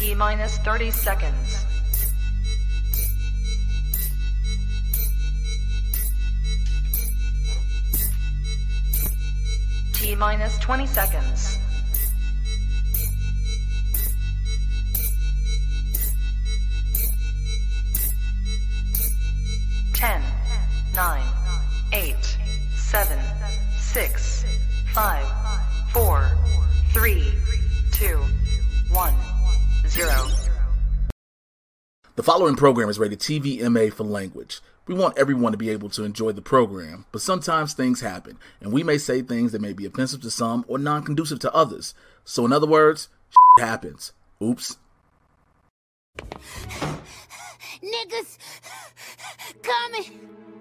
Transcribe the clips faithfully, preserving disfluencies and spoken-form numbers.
T minus thirty seconds. T minus twenty seconds. ten, nine, eight, seven, six, five, four, three, two, one, zero. The following program is rated T V M A for language. We want everyone to be able to enjoy the program, but sometimes things happen, and we may say things that may be offensive to some or non-conducive to others. So in other words, shit happens. Oops. Niggas coming.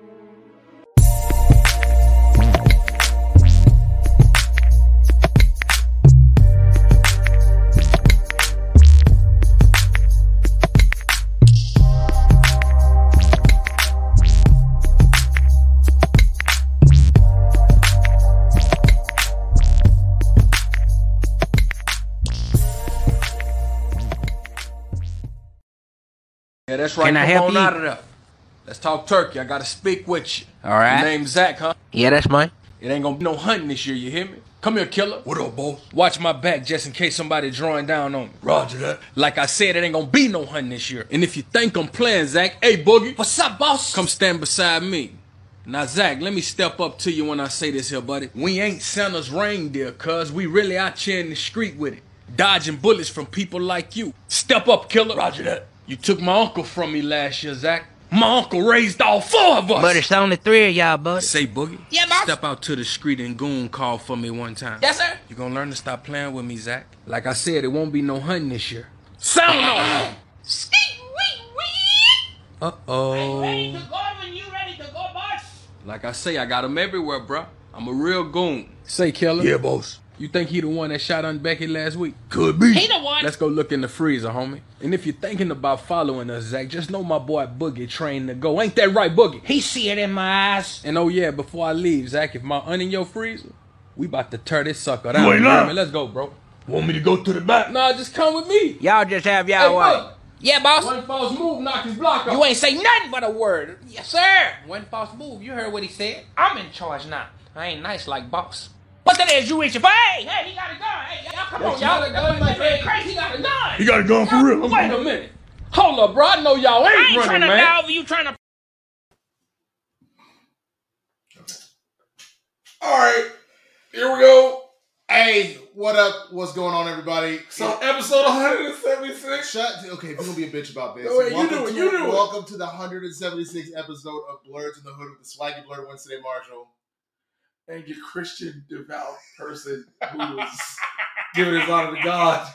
Yeah, that's right. Can I Come help on you? out of there. Let's talk turkey. I gotta speak with you. All right. Your name's Zach, huh? Yeah, that's mine. It ain't gonna be no hunting this year, you hear me? Come here, killer. What up, boss? Watch my back just in case somebody drawing down on me. Roger that. Like I said, it ain't gonna be no hunting this year. And if you think I'm playing, Zach, hey, Boogie. What's up, boss? Come stand beside me. Now, Zach, let me step up to you when I say this here, buddy. We ain't Santa's reindeer, cuz we really out here in the street with it. Dodging bullets from people like you. Step up, killer. Roger that. You took my uncle from me last year, Zach. My uncle raised all four of us. But it's only three of y'all, bud. Say, Boogie. Yeah, boss. Step out to the street and goon call for me one time. Yes, sir. You gonna learn to stop playing with me, Zach. Like I said, it won't be no hunting this year. Sound off! Uh-oh. Ready to go when you ready to go, boss. Like I say, I got him everywhere, bruh. I'm a real goon. Say, killer. Yeah, boss. You think he the one that shot on Becky last week? Could be. He the one. Let's go look in the freezer, homie. And if you're thinking about following us, Zach, just know my boy Boogie trained to go. Ain't that right, Boogie? He see it in my eyes. And oh yeah, before I leave, Zach, if my onion in your freezer, we about to tear this sucker down. You ain't lying. Man, let's go, bro. Want me to go to the back? Nah, just come with me. Y'all just have Hey, y'all way. look. Yeah, boss. One false move, knock his block off. You ain't say nothing but a word. Yes, sir. One false move. You heard what he said. I'm in charge now. I ain't nice like boss. What that is you reaching for? Hey, hey, he got a gun. Hey, y'all come on, He y'all. got a gun, That my man friend. crazy. He got a gun. He got a gun for Y'all- real. Wait a minute. Hold up, bro. I know y'all ain't, I ain't running, trying to man. die over you trying to. All right, here we go. Hey, what up? What's going on, everybody? So episode one seventy-six. Shut. Okay, if you're gonna be a bitch about this. No, wait, you welcome do it, to, you do it. Welcome to the one hundred seventy-sixth episode of Blurs in the Hood with the Swaggy Blur Wednesday Marshall. And your Christian devout person who was giving his honor to God,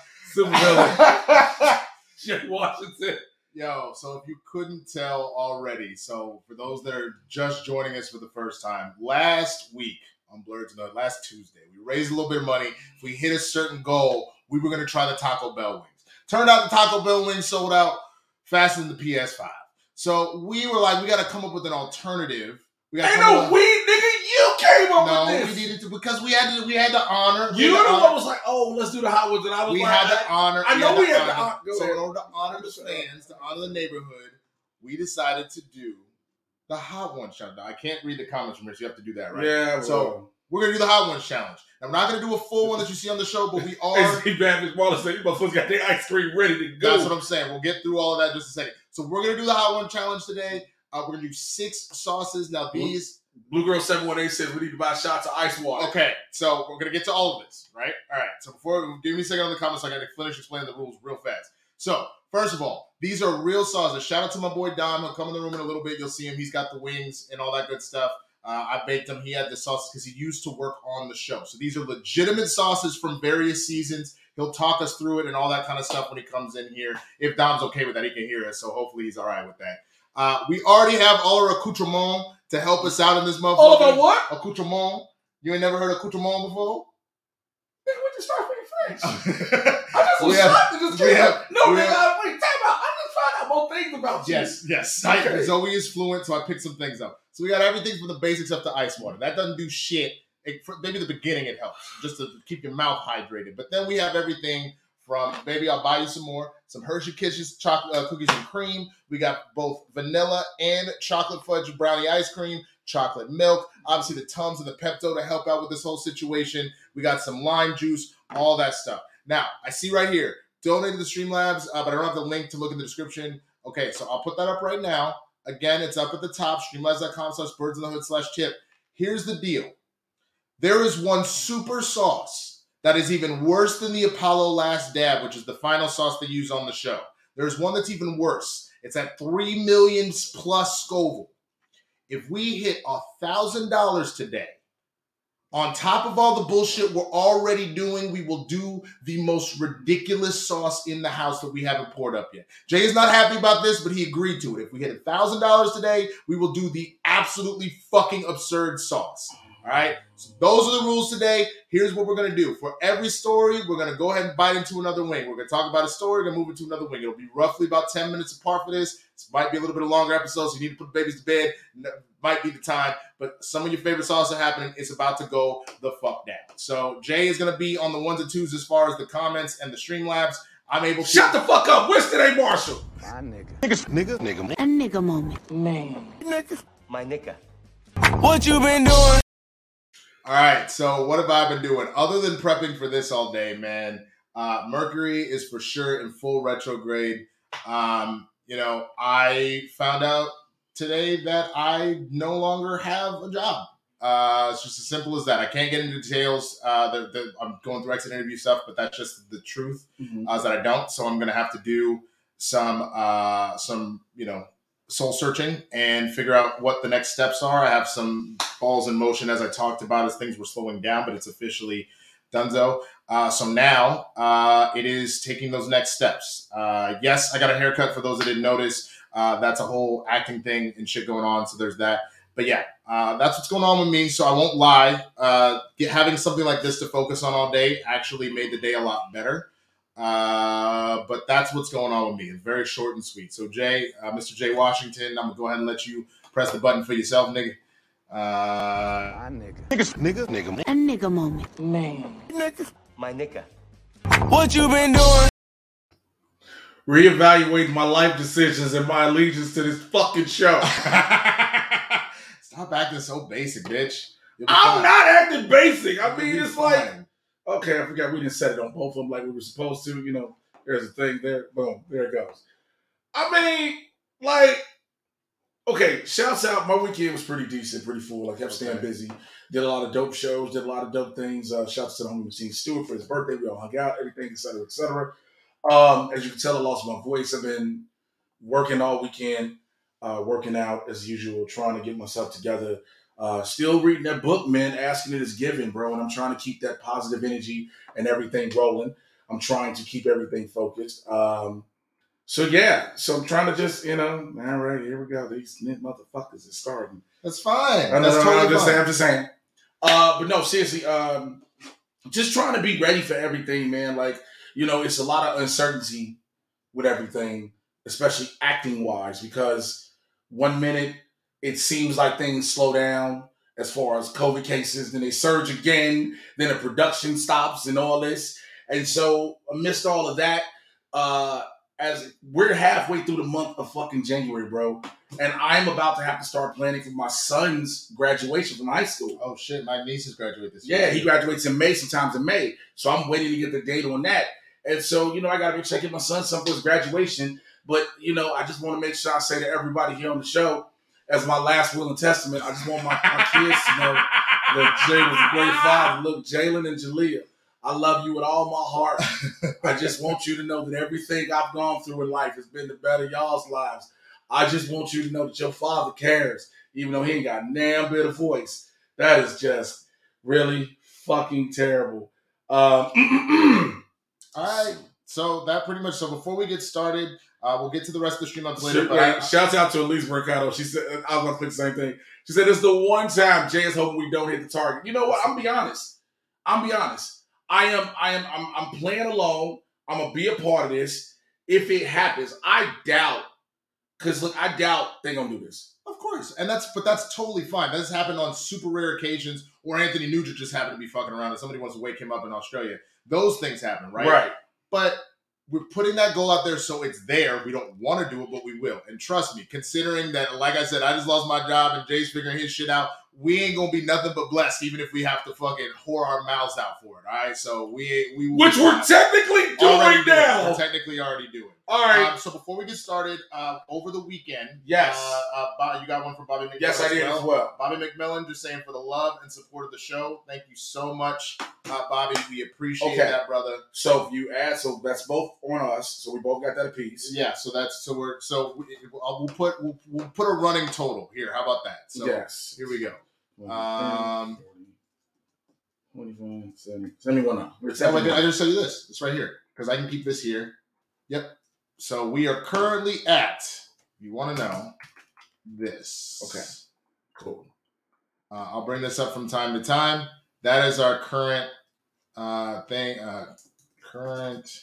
supervillain, Jay Washington. Yo, so if you couldn't tell already, so for those that are just joining us for the first time, last week on Blurs in the Hood, last Tuesday, we raised a little bit of money. If we hit a certain goal, we were going to try the Taco Bell wings. Turned out the Taco Bell wings sold out faster than the P S five. So we were like, we got to come up with an alternative. We gotta Ain't come no up- weed, nigga. You came up No, with we this. needed to because we had to. We had to honor. we You had the to one honor- was like, oh, let's do the hot ones. And I was We like, had to honor. I know we had to honor. honor- go So ahead. in order to honor the fans, to honor the neighborhood, we decided to do the hot ones challenge. Now, I can't read the comments from here, so you have to do that, right? Yeah, So we're gonna do the hot ones challenge. Now we're not gonna do a full one that you see on the show, but we are. As he bad Miss Wallace said, you motherfuckers got their ice cream ready to go. That's what I'm saying. We'll get through all of that in just a second. So we're gonna do the hot one challenge today. Uh, we're gonna do six sauces. Now these. Blue Girl seven one eight says we need to buy shots of ice water. Okay, so we're gonna get to all of this, right? All right. So before, give me a second on the comments, so I gotta finish explaining the rules real fast. So first of all, these are real sauces. Shout out to my boy Dom. He'll come in the room in a little bit. You'll see him. He's got the wings and all that good stuff. Uh, I baked him. He had the sauces because he used to work on the show. So these are legitimate sauces from various seasons. He'll talk us through it and all that kind of stuff when he comes in here. If Dom's okay with that, he can hear us. So hopefully he's all right with that. Uh, we already have all our accoutrements to help us out in this motherfucker. All of our what? Accoutrement. You ain't never heard of accoutrement before? Nigga, we just start speaking French. I just We was have- shocked to just we get have- up. No, we nigga, have- I, wait, time out. I just found out more things about you. Yes, yes. Okay. Zoe is fluent, so I picked some things up. So we got everything from the basics up to ice water. That doesn't do shit. It, for, maybe the beginning it helps, just to keep your mouth hydrated. But then we have everything from, baby, I'll buy you some more. Some Hershey Kisses chocolate uh, cookies and cream. We got both vanilla and chocolate fudge brownie ice cream, chocolate milk, obviously the Tums and the Pepto to help out with this whole situation. We got some lime juice, all that stuff. Now, I see right here, donate to the Streamlabs, uh, but I don't have the link to look in the description. Okay, so I'll put that up right now. Again, it's up at the top, streamlabs.com slash birds in the hood slash tip. Here's the deal. There is one super sauce that is even worse than the Apollo Last Dab, which is the final sauce they use on the show. There's one that's even worse. It's at three million plus Scoville. If we hit one thousand dollars today, on top of all the bullshit we're already doing, we will do the most ridiculous sauce in the house that we haven't poured up yet. Jay is not happy about this, but he agreed to it. If we hit one thousand dollars today, we will do the absolutely fucking absurd sauce. All right? So those are the rules today. Here's what we're going to do. For every story, we're going to go ahead and bite into another wing. We're going to talk about a story, we're going to move into another wing. It'll be roughly about ten minutes apart for this. This might be a little bit of longer episode, so you need to put the babies to bed. Might be the time, but some of your favorite sauce are happening. It's about to go the fuck down. So Jay is going to be on the ones and twos as far as the comments and the Streamlabs. I'm able to... Shut the fuck up. Winston A. Marshall. My nigga. Nigga. Nigga. Nigga. A nigga moment. Man. Nigga. My nigga. What you been doing? All right, so what have I been doing? Other than prepping for this all day, man, uh, Mercury is for sure in full retrograde. Um, you know, I found out today that I no longer have a job. Uh, it's just as simple as that. I can't get into details. Uh, the, the, I'm going through exit interview stuff, but that's just the truth, mm-hmm. uh, is that I don't. So I'm going to have to do some, uh, some, you know, soul searching and figure out what the next steps are. I have some balls in motion, as I talked about, as things were slowing down, but it's officially donezo. Uh, so now uh, it is taking those next steps. Uh, yes, I got a haircut for those that didn't notice. Uh, that's a whole acting thing and shit going on. So there's that. But yeah, uh, that's what's going on with me. So I won't lie. Uh, get, having something like this to focus on all day actually made the day a lot better. Uh, but that's what's going on with me. It's very short and sweet. So Jay, uh, Mister Jay Washington, I'm gonna go ahead and let you press the button for yourself, nigga. Uh, My nigga. Nigga. Nigga. Nigga. A nigga moment. Man. Nigga. My nigga. What you been doing? Reevaluate my life decisions and my allegiance to this fucking show. Stop acting so basic, bitch. I'm fine. not acting basic. I You'll mean, be it's fine. like, okay, I forgot we didn't set it on both of them like we were supposed to. You know, there's a thing there. Boom, there it goes. I mean, like, okay, shouts out. My weekend was pretty decent, pretty full. I kept staying Okay. busy. Did a lot of dope shows, did a lot of dope things. Uh, shouts to the homie Machine Stewart for his birthday. We all hung out, everything, et cetera, et cetera. Um, as you can tell, I lost my voice. I've been working all weekend, uh, working out as usual, trying to get myself together. Uh, still reading that book, man. Asking It Is Given, bro. And I'm trying to keep that positive energy and everything rolling. I'm trying to keep everything focused. Um, so, yeah. So I'm trying to just, you know, all right, here we go. These motherfuckers are starting. That's fine. I know, That's no, no, totally I'm just fine. saying. I'm just saying. Uh, but no, seriously, um, just trying to be ready for everything, man. Like, you know, it's a lot of uncertainty with everything, especially acting-wise, because one minute it seems like things slow down as far as COVID cases, then they surge again, then the production stops and all this. And so amidst all of that, uh, as we're halfway through the month of fucking January, bro, and I'm about to have to start planning for my son's graduation from high school. Oh shit, my niece is graduating this year. Yeah, he graduates in May, sometimes in May. So I'm waiting to get the date on that. And so, you know, I got to be checking my son some for his graduation. But, you know, I just want to make sure I say to everybody here on the show, as my last will and testament, I just want my, my kids to know that Jay was a great father. Look, Jalen and Jalea, I love you with all my heart. I just want you to know that everything I've gone through in life has been to better y'all's lives. I just want you to know that your father cares, even though he ain't got damn bit of voice. That is just really fucking terrible. Um, All right. So that pretty much. So before we get started, uh, we'll get to the rest of the stream up later. But I, Shouts out to Elise Mercado. She said, I was going to click the same thing. She said, it's the one time Jay is hoping we don't hit the target. You know what? I'm going to be honest. I'm going to be honest. I am, I am, I'm, I'm playing along. I'm going to be a part of this. If it happens, I doubt, because look, I doubt they're going to do this. of course, and that's but that's totally fine. That has happened on super rare occasions, or Anthony Nugent just happened to be fucking around and somebody wants to wake him up in Australia. Those things happen, right? Right. but we're putting that goal out there so it's there. We don't want to do it, but we will. And trust me, considering that, like I said, I just lost my job and Jay's figuring his shit out, we ain't going to be nothing but blessed, even if we have to fucking whore our mouths out for it, all right? So we... we Which we're technically doing now. We're technically already doing. All right. Um, so before we get started, uh, over the weekend, yes, uh, uh, Bob, you got one from Bobby McMillan. Yes, I did as well. as well. Bobby McMillan just saying for the love and support of the show. Thank you so much, uh, Bobby. We appreciate okay. that, brother. So if you add, so that's both on us. So we both got that apiece. Yeah. So that's so we're so we, we'll put we'll, we'll put a running total here. How about that? So yes. Here we go. Um, twenty-five, seventy, seventy-one now. We're no, I just show you this. It's right here because I can keep this here. Yep. So we are currently at, if you want to know, this. Okay, cool. Uh, I'll bring this up from time to time. That is our current uh, thing. Uh, current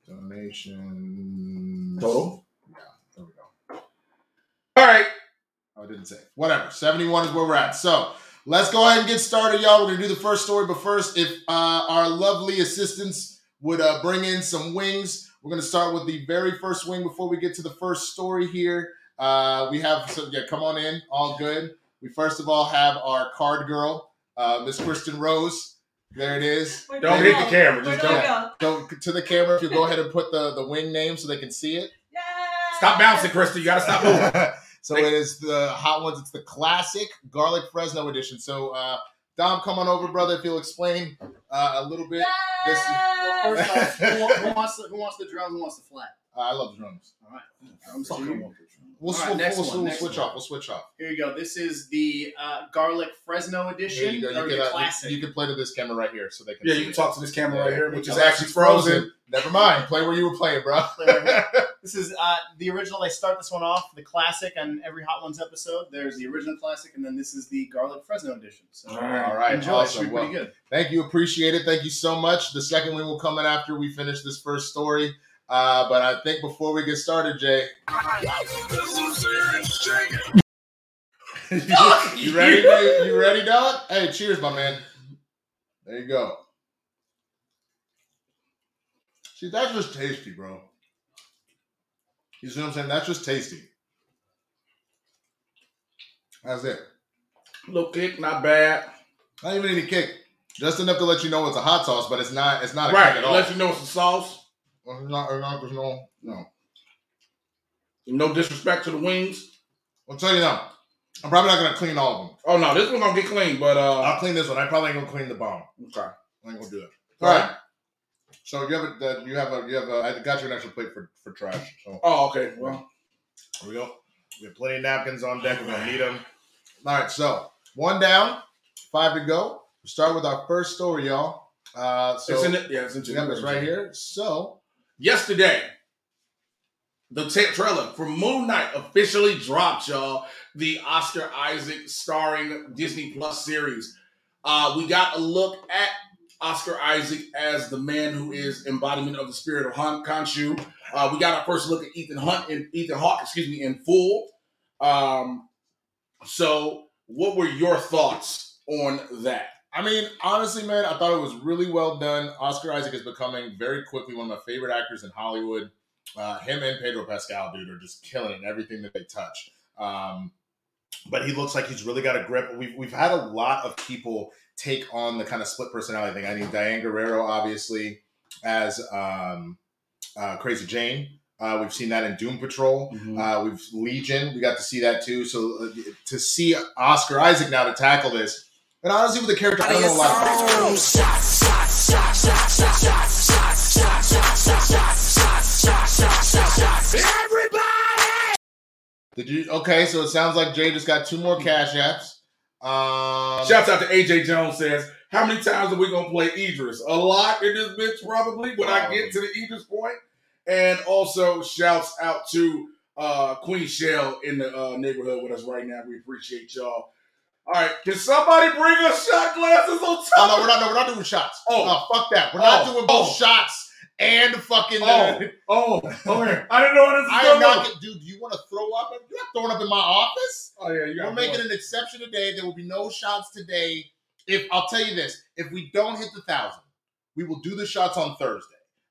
donation. Total? Yeah, there we go. All right. Oh, I didn't say. Whatever. seventy-one is where we're at. So let's go ahead and get started, y'all. We're going to do the first story. But first, if uh, our lovely assistants would uh, bring in some wings. We're going to start with the very first wing before we get to the first story here. Uh, we have, so yeah, come on in. All good. We first of all have our card girl, uh, Miss Kristen Rose. There it is. Where don't hit the camera. Just don't. Go? go to the camera. If you go ahead and put the, the wing name so they can see it. Yay! Stop bouncing, Kristen. You got to stop moving. So it is the Hot Ones. It's the classic Garlic Fresno edition. So, uh, Dom, come on over, brother, if you'll explain uh, a little bit. This is, well, first off, who, who, wants the, who wants the drum? Who wants the flat? Uh, I love drums. All right. Drums We'll, All right, we'll, next we'll, one, we'll next switch one. off. We'll switch off. Here you go. This is the uh, Garlic Fresno edition. Here you go. You or can, the uh, classic. you, you can play to this camera right here so they can Yeah, see you can it. talk to this camera Yeah, right here, which is oh, actually frozen. frozen. Never mind. Play where you were playing, bro. This is uh, the original. I start this one off, the classic on every Hot Ones episode. There's the original classic, and then this is the Garlic Fresno edition. So, all right. All right. Enjoy. Awesome. It should be pretty Well, good. Thank you. Appreciate it. Thank you so much. The second one will come in after we finish this first story. Uh, but I think before we get started, Jay. you ready, dude? You ready, dog? Hey, cheers, my man. There you go. See, that's just tasty, bro. You see what I'm saying? That's just tasty. That's it. Little kick, not bad. Not even any kick. Just enough to let you know it's a hot sauce, but it's not. It's not a right. kick at all. Let you know it's a sauce. Well, it's not. It's not. There's no. No. No disrespect to the wings. I'll tell you now. I'm probably not gonna clean all of them. Oh no, this one's gonna get clean, but uh, I'll clean this one. I probably ain't gonna clean the bomb. Okay. I ain't gonna do it. All right. So you have a. Uh, you have a. You have a. I got you an extra plate for for trash. So. Oh, okay. Well, here we go. We have plenty of napkins on deck. We're gonna need them. All right. So one down, five to go. We'll start with our first story, y'all. Uh, so it's in it. Yeah, it's in we got this right here. So yesterday, the t- trailer for Moon Knight officially dropped, y'all. The Oscar Isaac starring Disney Plus series. Uh, we got a look at Oscar Isaac as the man who is embodiment of the spirit of Han Khonshu. Uh, we got our first look at Ethan Hunt and Ethan Hawke, excuse me, in full. Um, so, what were your thoughts on that? I mean, honestly, man, I thought it was really well done. Oscar Isaac is becoming very quickly one of my favorite actors in Hollywood. Uh, him and Pedro Pascal, dude, are just killing it in everything that they touch. Um, but he looks like he's really got a grip. We've we've had a lot of people take on the kind of split personality thing. I mean, Diane Guerrero, obviously, as um, uh, Crazy Jane. Uh, we've seen that in Doom Patrol. Mm-hmm. Uh, we've Legion. We got to see that too. So uh, to see Oscar Isaac now to tackle this. And honestly, with the character, I don't know a lot about. Everybody! Did you? Okay, so it sounds like Jay just got two more cash apps. Um, Shouts out to A J Jones says, how many times are we going to play Idris? A lot in this bitch, probably, when I get to the Idris point. And also, shouts out to uh, Queen Shell in the uh, neighborhood with us right now. We appreciate y'all. All right, can somebody bring us shot glasses on top? Oh, no, we're not, no, we're not doing shots. Oh. No, fuck that. We're not Oh. doing both Oh. shots and fucking... Oh, Uh, oh, okay. I didn't know what this was I going am not... on. Get, dude, do you want to throw up? You're not throwing up in my office. Oh, yeah, you got We're making an exception today. There will be no shots today. If I'll tell you this, if we don't hit the thousand, we will do the shots on Thursday.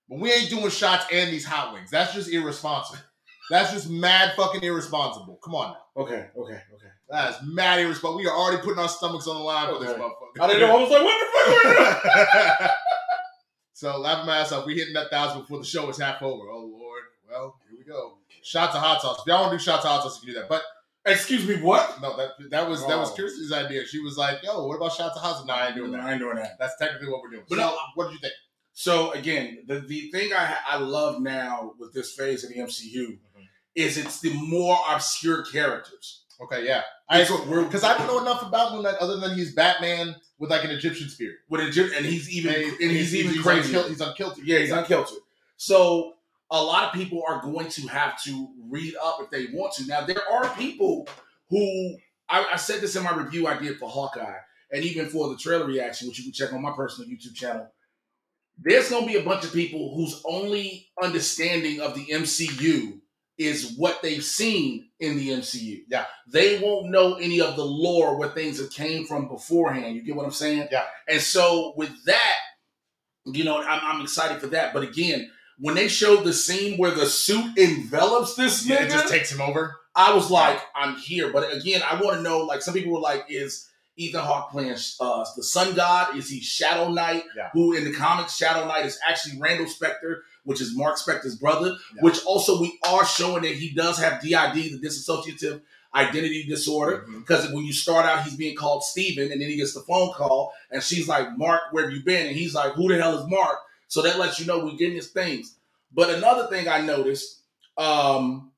But we ain't doing shots and these hot wings. That's just irresponsible. That's just mad fucking irresponsible. Come on now. Okay, okay, okay. That is mad irresponsible. We are already putting our stomachs on the line for this Okay. motherfucker. I didn't know. I was like, what the fuck? Are you So laughing my ass off. We hitting that thousand before the show was half over. Oh Lord. Well, here we go. Shots of hot sauce. If y'all want to do shots of hot sauce, you can do that. But Excuse me, what? no, that that was that was Oh. Kirsty's idea. She was like, "Yo, what about shots of hot sauce?" No, I ain't doing that. I ain't doing that. That's technically what we're doing. But so, no- what did you think? So again, the, the thing I I love now with this phase of the M C U Mhm. is it's the more obscure characters. Okay, yeah, I It's- we're- because I don't know enough about Moon Knight other than he's Batman with like an Egyptian spirit. With Egypt, and he's even And and he's, even crazy. Unkil- he's unkilted. Yeah, he's unkilted. So a lot of people are going to have to read up if they want to. Now there are people who I, I said this in my review I did for Hawkeye, and even for the trailer reaction, which you can check on my personal YouTube channel. There's going to be a bunch of people whose only understanding of the M C U is what they've seen in the M C U. Yeah. They won't know any of the lore where things have came from beforehand. You get what I'm saying? Yeah. And so with that, you know, I'm, I'm excited for that. But again, when they showed the scene where the suit envelops this Yeah, nigga, it just takes him over. I was like, I'm here. But again, I want to know, like, some people were like, is Ethan Hawke playing uh, the Sun God? Is he Shadow Knight? Yeah. Who in the comics, Shadow Knight is actually Randall Spector, which is Mark Spector's brother, Yeah. which also we are showing that he does have D I D, the dissociative identity disorder. Mhm. Because when you start out, he's being called Steven, and then he gets the phone call, and she's like, Mark, where have you been? And he's like, who the hell is Mark? So that lets you know we're getting his things. But another thing I noticed, um,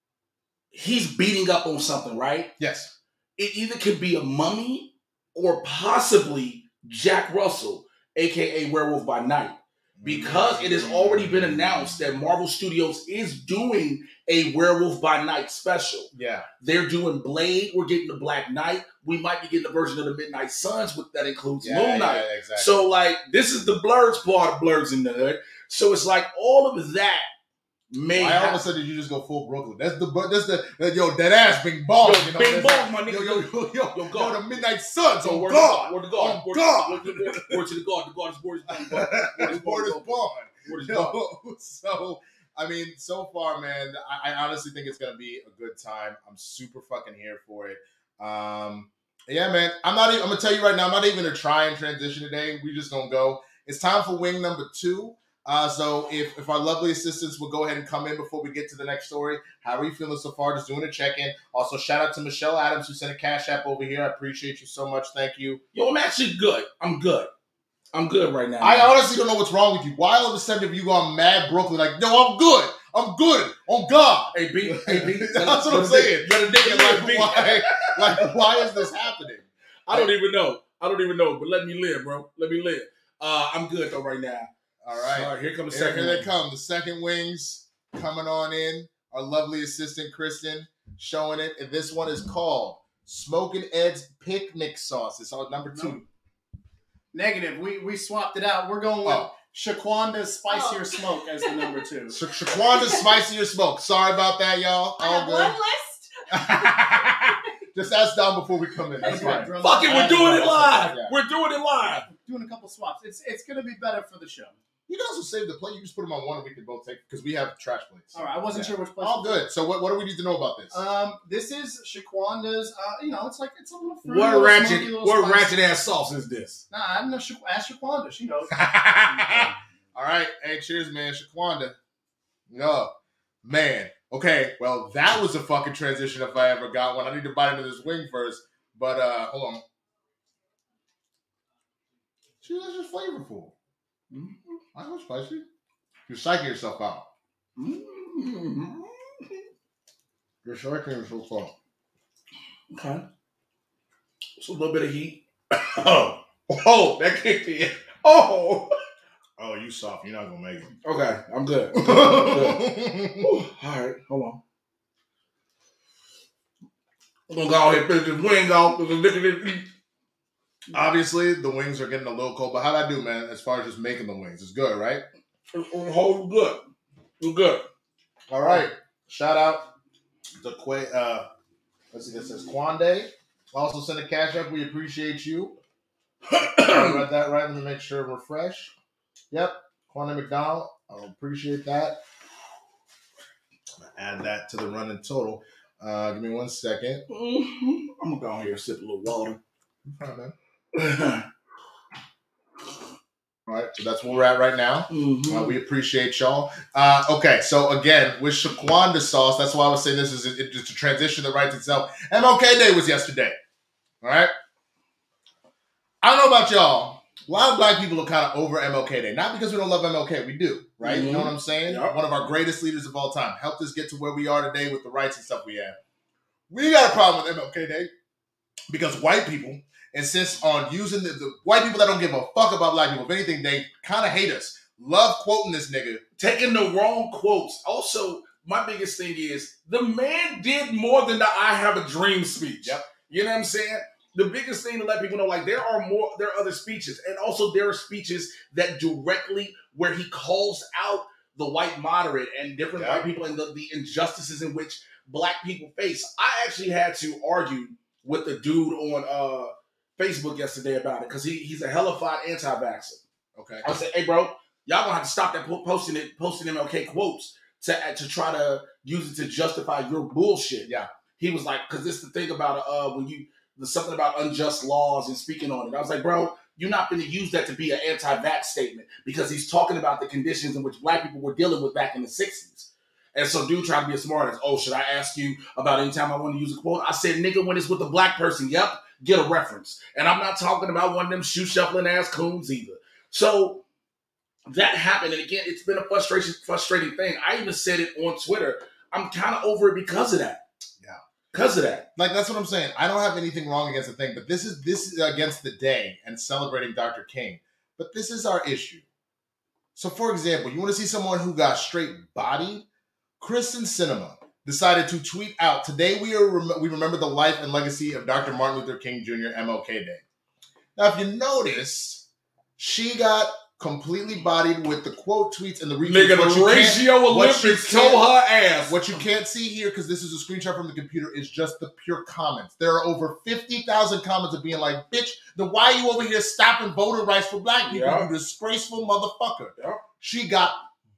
he's beating up on something, right? Yes. It either could be a mummy or possibly Jack Russell, aka Werewolf by Night. Because it has already been announced that Marvel Studios is doing a Werewolf by Night special. Yeah. They're doing Blade. We're getting the Black Knight. We might be getting a version of the Midnight Suns with that includes Yeah, Moon Knight. yeah, exactly. So, like, this is the Blurs part of Blurs in the Hood. So it's like all of that may Why all of a have. sudden did you just go full Brooklyn? That's the that's the that, yo that ass bing bong. Yo, you know, bing that's- bong, my nigga. Yo yo yo yo Yo, yo, God. the Midnight Suns. So Oh word God. Word to God. Oh Word- God. Word, word, word, word to the God. The God is word is done. Word His is word is God. born. Word is God. Yo, so I mean, so far, man, I, I honestly think it's gonna be a good time. I'm super fucking here for it. Um, yeah, man. I'm not even. I'm gonna tell you right now. I'm not even gonna try and transition today. We just gonna go. It's time for wing number two. Uh, so if, if our lovely assistants will go ahead and come in before we get to the next story. How are you feeling so far? Just doing a check-in. Also, shout out to Michelle Adams who sent a cash app over here. I appreciate you so much. Thank you. Yo, I'm actually good. I'm good. I'm good right now. I honestly don't know what's wrong with you. Why all of a sudden have you gone mad Brooklyn? Like, no, I'm good. I'm good. On God. Hey, B. Hey, B. That's what I'm saying. Let a nigga live, B. Like, why, like, why is this happening? I don't even know. I don't even know. But let me live, bro. Let me live. Uh, I'm good though right now. All right. All right, here comes the Here, second. here they one. come. The second wings coming on in. Our lovely assistant, Kristen, showing it. And this one is called Smoking Ed's Picnic Sauce. It's on number two. Negative. We we swapped it out. We're going with Oh. Shaquanda's Spicier Oh. Smoke as the number two. Sha- Shaquanda's Spicier Smoke. Sorry about that, y'all. I All have good. one list. Just ask down before we come in. That's Hey, fine. drum- Fuck it, we're doing it live. Yeah. We're doing it live. Doing a couple swaps. It's it's gonna be better for the show. You can also save the plate. You just put them on one and we can both take because we have trash plates. All right. I wasn't Yeah. sure which place. All good. So what, what do we need to know about this? Um, this is Shaquanda's. Uh, you know, it's like it's a little fruity, What little ratchet? smoky, little What spicy. ratchet ass sauce is this? Nah, I don't know. Sha- Ask Shaquanda. She knows. All right. Hey, cheers, man. Shaquanda. No. Man. Okay. Well, that was a fucking transition if I ever got one. I need to bite into this wing first. But uh hold on. See, that's just flavorful. Mm-hmm. I know it's spicy. You're psyching yourself out. Mm-hmm. You're psyching yourself out. Okay. So a little bit of heat. Oh, oh, that kicked in. Oh, Oh, you soft. You're not gonna make it. okay. I'm good. I'm good. Whew. All right, hold on. I'm gonna go ahead and finish this wing off. Look at this. Obviously, the wings are getting a little cold, but how'd I do, man, as far as just making the wings? It's good, right? Hold good. We're good. All right. Shout out to Quay. Uh, let's see, this says Quande. Also send a cash up. We appreciate you. I read that right. Let me make sure we're fresh. Yep. Quantum McDonald, I appreciate that. Add that to the running total. Uh, give me one second. Mm-hmm. I'm gonna go on here and sip a little water. All right, man. All right, so that's where we're at right now. Mm-hmm. Uh, we appreciate y'all. Uh, okay, so again, with Shaquanda sauce, that's why I was saying this is a, it's a transition that writes itself. M L K Day was yesterday. All right? I don't know about y'all. A lot of black people are kind of over M L K Day. Not because we don't love M L K. We do, right? Mm-hmm. You know what I'm saying? Yep. One of our greatest leaders of all time. Helped us get to where we are today with the rights and stuff we have. We got a problem with M L K Day because white people insist on using the, the white people that don't give a fuck about black people. If anything, they kind of hate us. Love quoting this nigga. Taking the wrong quotes. Also, my biggest thing is the man did more than the I have a dream speech. Yep. You know what I'm saying? The biggest thing to let people know, like, there are more, there are other speeches. And also there are speeches that directly, where he calls out the white moderate and different Yep. white people and the, the injustices in which black people face. I actually had to argue with the dude on uh, Facebook yesterday about it because he, he's a hellified anti-vaxxer. Okay. I said, hey, bro, y'all gonna have to stop that po- posting it, posting M L K quotes to to try to use it to justify your bullshit. Yeah. He was like, because this is the thing about uh when you there's something about unjust laws and speaking on it. I was like, bro, you're not going to use that to be an anti-vax statement because he's talking about the conditions in which black people were dealing with back in the sixties. And so dude tried to be a smart ass. Oh, should I ask you about any time I want to use a quote? I said, nigga, when it's with a black person, yep, get a reference. And I'm not talking about one of them shoe shuffling ass coons either. So that happened. And again, it's been a frustration, frustrating thing. I even said it on Twitter. I'm kind of over it because of that. Yeah. Because of that. Like, that's what I'm saying. I don't have anything wrong against the thing, but this is this is against the day and celebrating Doctor King. But this is our issue. So, for example, you want to see someone who got straight bodied? Kristen Cinema decided to tweet out, today we are rem- we remember the life and legacy of Doctor Martin Luther King Junior M L K Day. Now, if you notice, she got completely bodied with the quote tweets and the retweets. Nigga, What the you ratio can't- what you Olympics can't- told her ass. What you can't see here, because this is a screenshot from the computer, is just the pure comments. There are over fifty thousand comments of being like, bitch, then why are you over here stopping voting rights for black people, Yeah. you disgraceful motherfucker? Yeah. She got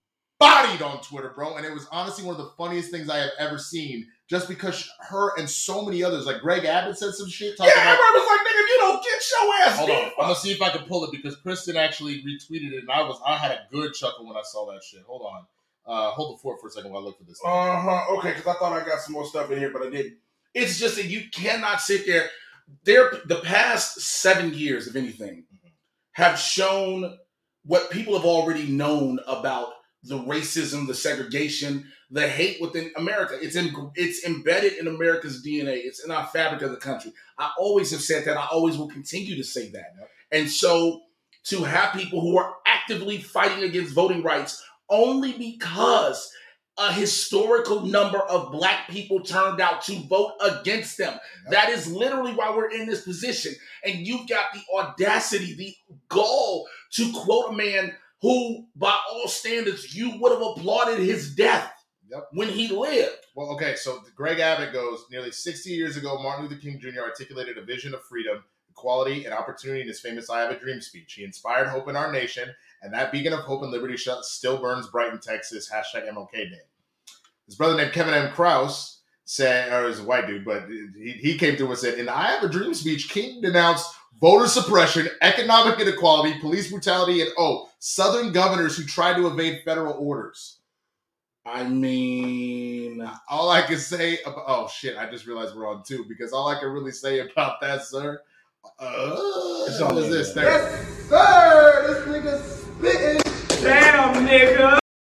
bodied on Twitter, bro, and it was honestly one of the funniest things I have ever seen, just because her and so many others, like Greg Abbott said some shit. Yeah, Talking about, everybody was like, nigga, if you don't get your ass hold beat, on, I'm gonna see if I can pull it because Kristen actually retweeted it, and I was I had a good chuckle when I saw that shit. Hold on, uh, hold the fort for a second while I look for this. thing. Uh-huh. Okay, because I thought I got some more stuff in here, but I didn't. It's just that you cannot sit there. There, the past seven years, if anything, have shown what people have already known about the racism, the segregation, the hate within America. It's in, it's embedded in America's D N A. It's in our fabric of the country. I always have said that. I always will continue to say that. And so to have people who are actively fighting against voting rights only because a historical number of black people turned out to vote against them. Yep. That is literally why we're in this position. And you've got the audacity, the gall to quote a man who, by all standards, you would have applauded his death yep. when he lived. Well, okay, so Greg Abbott goes, nearly sixty years ago, Martin Luther King Junior articulated a vision of freedom, equality, and opportunity in his famous I Have a Dream speech. He inspired hope in our nation, and that beacon of hope and liberty still burns bright in Texas, hashtag M L K Day. His brother named Kevin M. Krause said, or he was a white dude, but he, he came through and said, in the I Have a Dream speech, King denounced voter suppression, economic inequality, police brutality, and, oh, Southern governors who tried to evade federal orders. I mean... All I can say about... Oh, shit, I just realized we're on two, because all I can really say about that, sir... Uh, what is this thing? Yes, sir! This nigga spitting. Damn, nigga!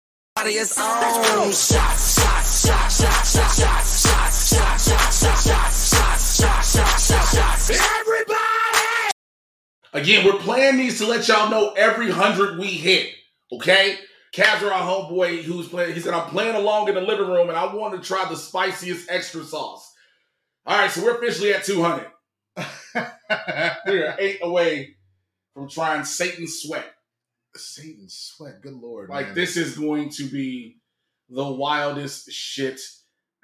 Is on. Shots, shots, shots, shots, shots, shots, shots, shots, shots, shots, shots, shots, shots, shots, shots, shots. Everybody! Again, we're playing these to let y'all know every hundred we hit. Okay? Kazra, our homeboy, who's playing, he said, I'm playing along in the living room and I want to try the spiciest extra sauce. All right, so we're officially at two hundred. We're eight away from trying Satan's Sweat. Satan's Sweat, good lord. Like, man. This is going to be the wildest shit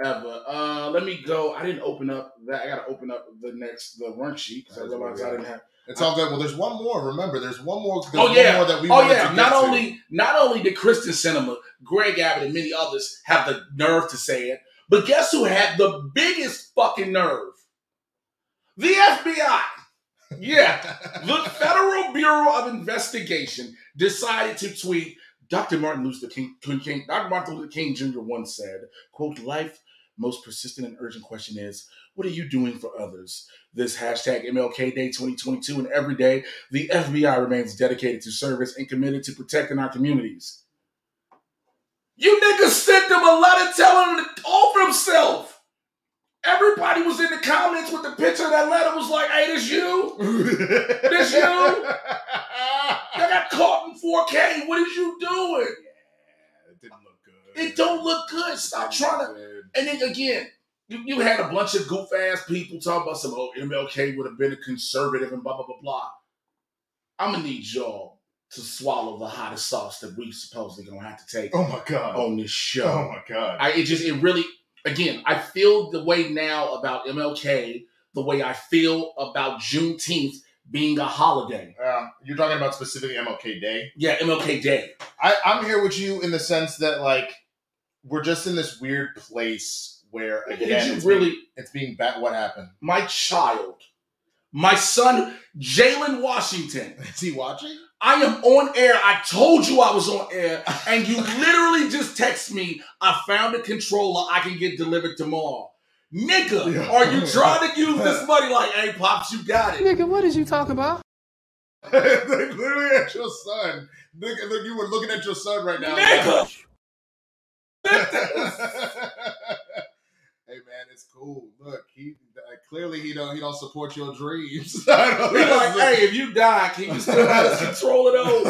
ever. Uh, let me go. I didn't open up that. I got to open up the next the run sheet because I realized I didn't have. It's all good. Well, there's one more. Remember, there's one more. There's Oh yeah. one more that we oh wanted yeah. to get Not to. only not only did Kristen Cinema, Greg Abbott, and many others have the nerve to say it, but guess who had the biggest fucking nerve? The F B I. Yeah, the Federal Bureau of Investigation decided to tweet. Doctor Martin Luther King, King, Doctor Martin Luther King Junior once said, "Quote: Life most persistent and urgent question is, what are you doing for others? This hashtag M L K Day twenty twenty-two and every day, the F B I remains dedicated to service and committed to protecting our communities." You niggas sent them a letter telling him to offer himself. Everybody was in the comments with the picture of that letter was like, hey, this you? This you? Y'all got caught in four K. What is you doing? Yeah, it didn't look good. It don't look good. Stop trying to. Good. And then again, you, you had a bunch of goof ass people talking about some, oh, M L K would have been a conservative and blah, blah, blah, blah. I'm going to need y'all to swallow the hottest sauce that we supposedly going to have to take Oh my god. on this show. Oh my god. I, it just, it really, again, I feel the way now about M L K, the way I feel about Juneteenth being a holiday. Uh, you're talking about specifically M L K Day? Yeah, M L K Day. I, I'm here with you in the sense that, like, we're just in this weird place where, Did again, you it's, really- being, it's being back. What happened? My child, my son, Jalen Washington. Is he watching? I am on air. I told you I was on air, and you literally just text me, I found a controller I can get delivered tomorrow. Nigga, Yeah. are you trying to use this money like, hey, Pops, you got it? Nigga, what is you talking about? Look literally at your son. Look, look, you were looking at your son right now. Nigga! Hey man, it's cool. Look, he uh, clearly he don't he don't support your dreams. Be like, hey, if you die, can you still let us control it over?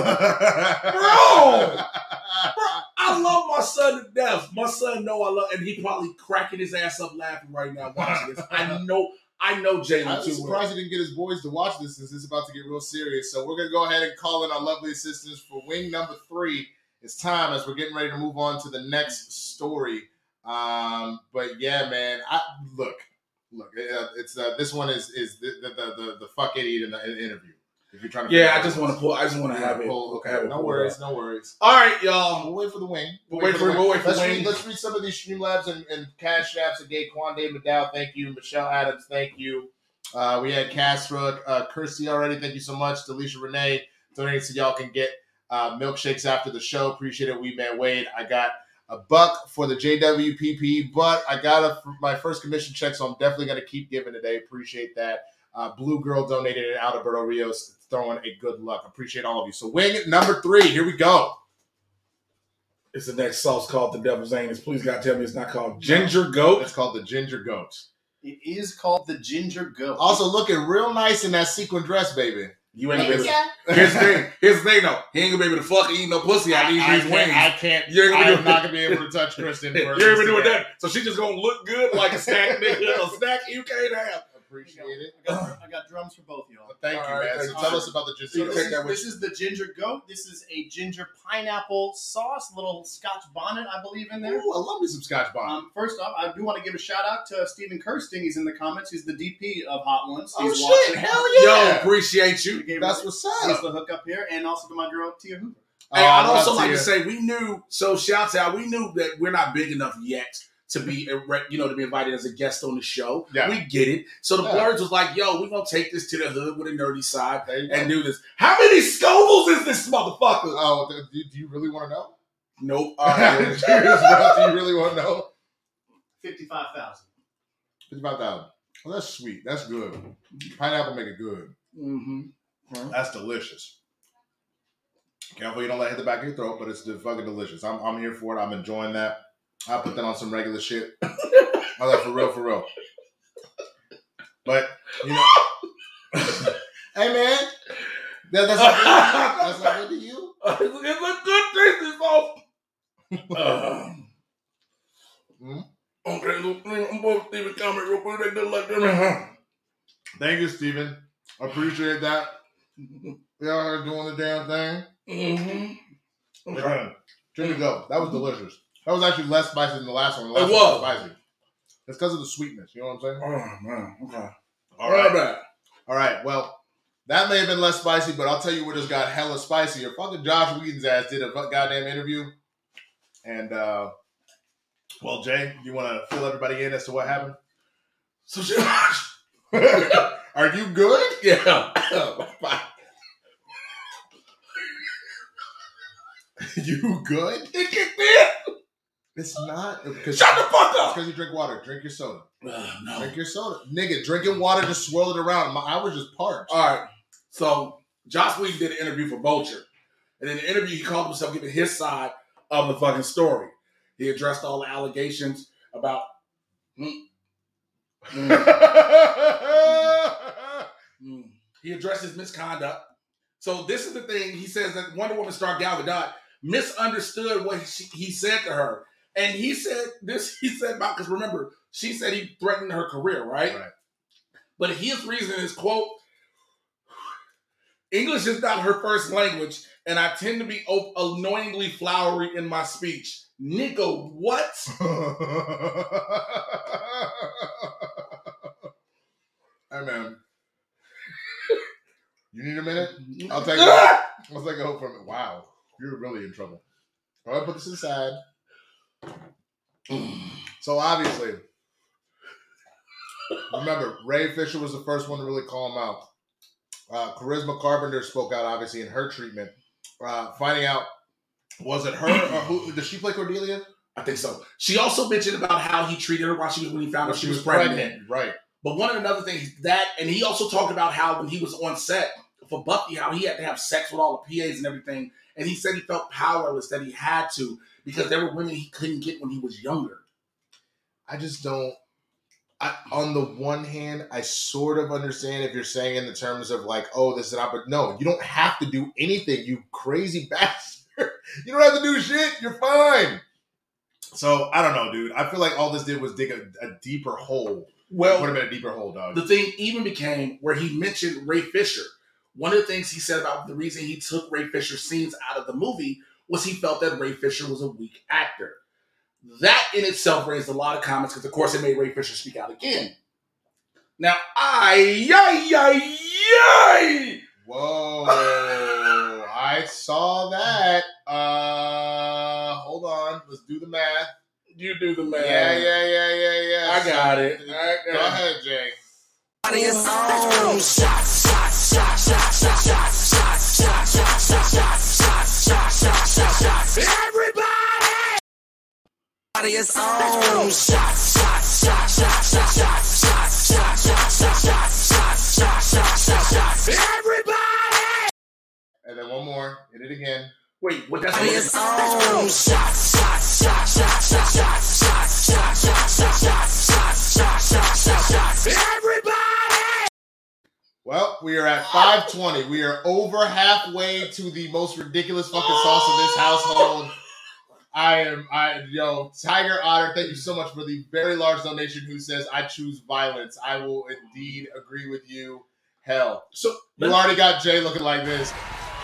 Bro! Bro, I love my son to death. My son know I love, and he probably cracking his ass up laughing right now watching this. I know, I know Jalen I'm too. surprised he didn't get his boys to watch this since it's about to get real serious. So we're gonna go ahead and call in our lovely assistants for wing number three. It's time as we're getting ready to move on to the next story. Um, but yeah, man, I look, look, uh, it's uh, this one is is the the the, the fuck idiot in the, in the interview. If you're trying to, Yeah, I just want to pull. I just want to have it. pull. Okay, have it no pulled worries, up. no worries. All right, y'all. We'll wait for the wing. We'll wait for- the we'll wait for let's wing. Read, let's read some of these Streamlabs and, and Cash Apps again. Quande McDowell, thank you. Michelle Adams, thank you. Uh, we had Castro, uh, Kirsty already. Thank you so much. Delisha Renee donated so y'all can get uh, milkshakes after the show. Appreciate it. We Man Wade. I got a buck for the J W P P, but I got a, my first commission check, so I'm definitely going to keep giving today. Appreciate that. Uh, Blue Girl donated an Alberto Rios, throwing a good luck. Appreciate all of you. So wing number three, here we go. It's the next sauce called the Devil's Anus. Please, God, tell me it's not called Ginger Goat. It's called the Ginger Goat. It is called the Ginger Goat. Also looking real nice in that sequin dress, baby. You ain't gonna be able to. Here's the thing. Here's the thing, though. He ain't gonna be able to fuck and eat no pussy out these, I, these I wings. can't, I can't. You ain't gonna be I'm doing not gonna be able to touch Kristen. You ain't gonna be doing that. So she just gonna look good like a snack, nigga. A snack you can't have. Appreciate it. I got, I got drums for both y'all. Thank you, All right, man. thank So you. tell us about the So Ginger this, take Goat. is, that with this is the Ginger Goat. This is a ginger pineapple sauce, little Scotch bonnet, I believe, in there. Ooh, I love me some Scotch bonnet. Um, first off, I do want to give a shout out to Stephen Kirsting. He's in the comments. He's the D P of Hot Ones. Oh He's shit! watching. Hell yeah! Yo, appreciate you. He gave That's us- what's He's up. the hookup here, and also to my girl Tia Hoover. Hey, Oh, I'd I also love like Tia. to say we knew. So shouts out. We knew that we're not big enough yet to be, you know, to be invited as a guest on the show. Yeah. We get it. So the Yeah. Blurs was like, "Yo, we're gonna take this to the hood with a nerdy side There you go. and do this." How many Scovilles is this motherfucker? Oh, do, do you really want to know? Nope. do All right. you really want to know? Fifty-five thousand. Fifty-five thousand. Well, that's sweet. That's good. Pineapple make it good. Mm-hmm. That's delicious. Careful you don't let it hit the back of your throat, but it's fucking delicious. I'm I'm here for it. I'm enjoying that. I put that on some regular shit. I like for real, for real. But you know, hey man, that, that's not good. That's not good to you. It's a good taste. It's off. Uh, Hmm? Okay, look, I'm going to Steven comment real quick. They good luck to me. Thank you, Steven. I appreciate that. Y'all are doing the damn thing. Mm-hmm. Yeah. Ginger Goat. That was delicious. That was actually less spicy than the last one. The last It one was. spicy. It's because of the sweetness. You know what I'm saying? Oh man. Okay. All right. All right. All right. Well, that may have been less spicy, but I'll tell you what just got hella spicier. Fucking Josh Whedon's ass did a goddamn interview. And, uh, well, Jay, you want to fill everybody in as to what happened? So, Josh, are you good? Yeah. You good? It kicked in. It's not. Shut the fuck up. It's because you drink water. Drink your soda. Uh, no. Drink your soda. Nigga, drinking water, just swirl it around. My, I was just parched. All right. So, Josh Whedon did an interview for Vulture. And in the interview, he called himself giving his side of the fucking story. He addressed all the allegations about... Mm, mm, mm, he addressed his misconduct. So this is the thing. He says that Wonder Woman star Gal Gadot misunderstood what he, he said to her. And he said this, he said about, because remember, she said he threatened her career, right? Right. But his reason is, quote, English is not her first language, and I tend to be annoyingly flowery in my speech. Nigga, what? Hey, man. You need a minute? I'll take it. I'll take a hope from it. Wow. You're really in trouble. All right, put this aside. So, obviously, remember, Ray Fisher was the first one to really call him out. Uh, Charisma Carpenter spoke out, obviously, in her treatment. Uh, finding out, was it her or who? Did she play Cordelia? I think so. She also mentioned about how he treated her while she was when he found out she, she was, was pregnant. pregnant. Right. But one of another things that, and he also talked about how when he was on set for Buffy, how he had to have sex with all the P As and everything. And he said he felt powerless, that he had to, because there were women he couldn't get when he was younger. I just don't. I, on the one hand, I sort of understand if you're saying in the terms of like, oh, this is an opportunity. No, you don't have to do anything, you crazy bastard. You don't have to do shit. You're fine. So, I don't know, dude. I feel like all this did was dig a, a deeper hole. Well, put him in a deeper hole, dog. The thing even became where he mentioned Ray Fisher. One of the things he said about the reason he took Ray Fisher's scenes out of the movie was he felt that Ray Fisher was a weak actor. That in itself raised a lot of comments because, of course, it made Ray Fisher speak out again. Now, I, ay, ay, ay. Whoa. I saw that. Uh, hold on. Let's do the math. You do the math. Yeah, yeah, yeah, yeah, yeah. I got it. I got Go it. ahead, Jay. Everybody is on. Shots, shots, shots, shots, shots, shots, shots, shots, shots, shots, shots, shots, shots. Everybody. And then one more. Hit it again. Wait, what? That's Everybody is on. Shots, shots, shots, shots, shots, shots, shots, shots, shots, shots, shots, shots, shots, shots, shots. Everybody. Well, we are at five twenty. We are over halfway to the most ridiculous fucking sauce of this household. I am, I, yo, Tiger Otter, thank you so much for the very large donation who says, I choose violence. I will indeed agree with you. Hell. So you already got Jay looking like this.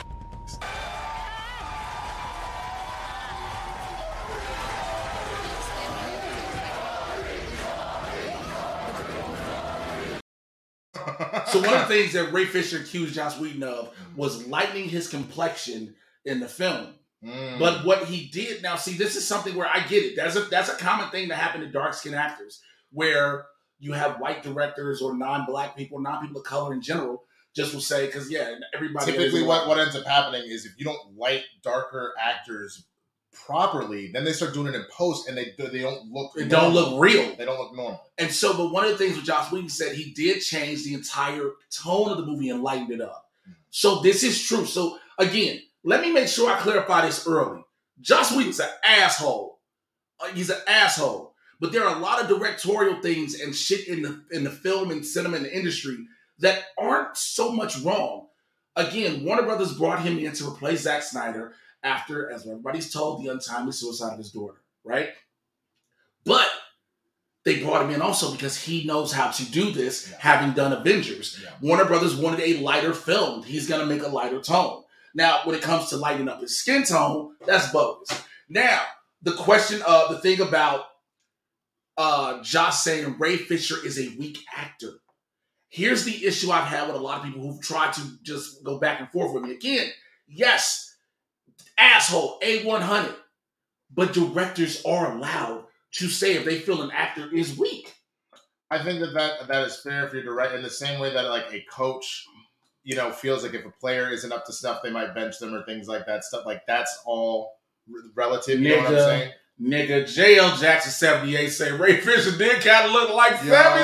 So one of the things that Ray Fisher accused Joss Whedon of was lightening his complexion in the film. Mm. But what he did, now see, this is something where I get it. That's a that's a common thing that happened to dark-skinned actors, where you have white directors or non-black people, non-people of color in general, just will say, because yeah, everybody. Typically, what, what ends up happening is if you don't light darker actors properly, then they start doing it in post, and they they don't look. They don't look real. They don't look normal. And so, but one of the things that Joss Whedon said, he did change the entire tone of the movie and lighten it up. Mm. So this is true. So again, let me make sure I clarify this early. Joss Whedon's an asshole. Uh, he's an asshole. But there are a lot of directorial things and shit in the in the film and cinema and the industry that aren't so much wrong. Again, Warner Brothers brought him in to replace Zack Snyder after, as everybody's told, the untimely suicide of his daughter, right? But they brought him in also because he knows how to do this, yeah. having done Avengers. Yeah. Warner Brothers wanted a lighter film. He's going to make a lighter tone. Now, when it comes to lightening up his skin tone, that's bogus. Now, the question of the thing about uh, Josh saying Ray Fisher is a weak actor. Here's the issue I've had with a lot of people who've tried to just go back and forth with me. Again, yes, asshole, A one hundred. But directors are allowed to say if they feel an actor is weak. I think that that, that is fair if you're direct. In the same way that like a coach, you know, feels like if a player isn't up to snuff, they might bench them or things like that. Stuff like that's all relative. You Nigga, know what I'm saying? Nigga, J L Jackson seventy-eight say Ray Fisher did kind of look like Sammy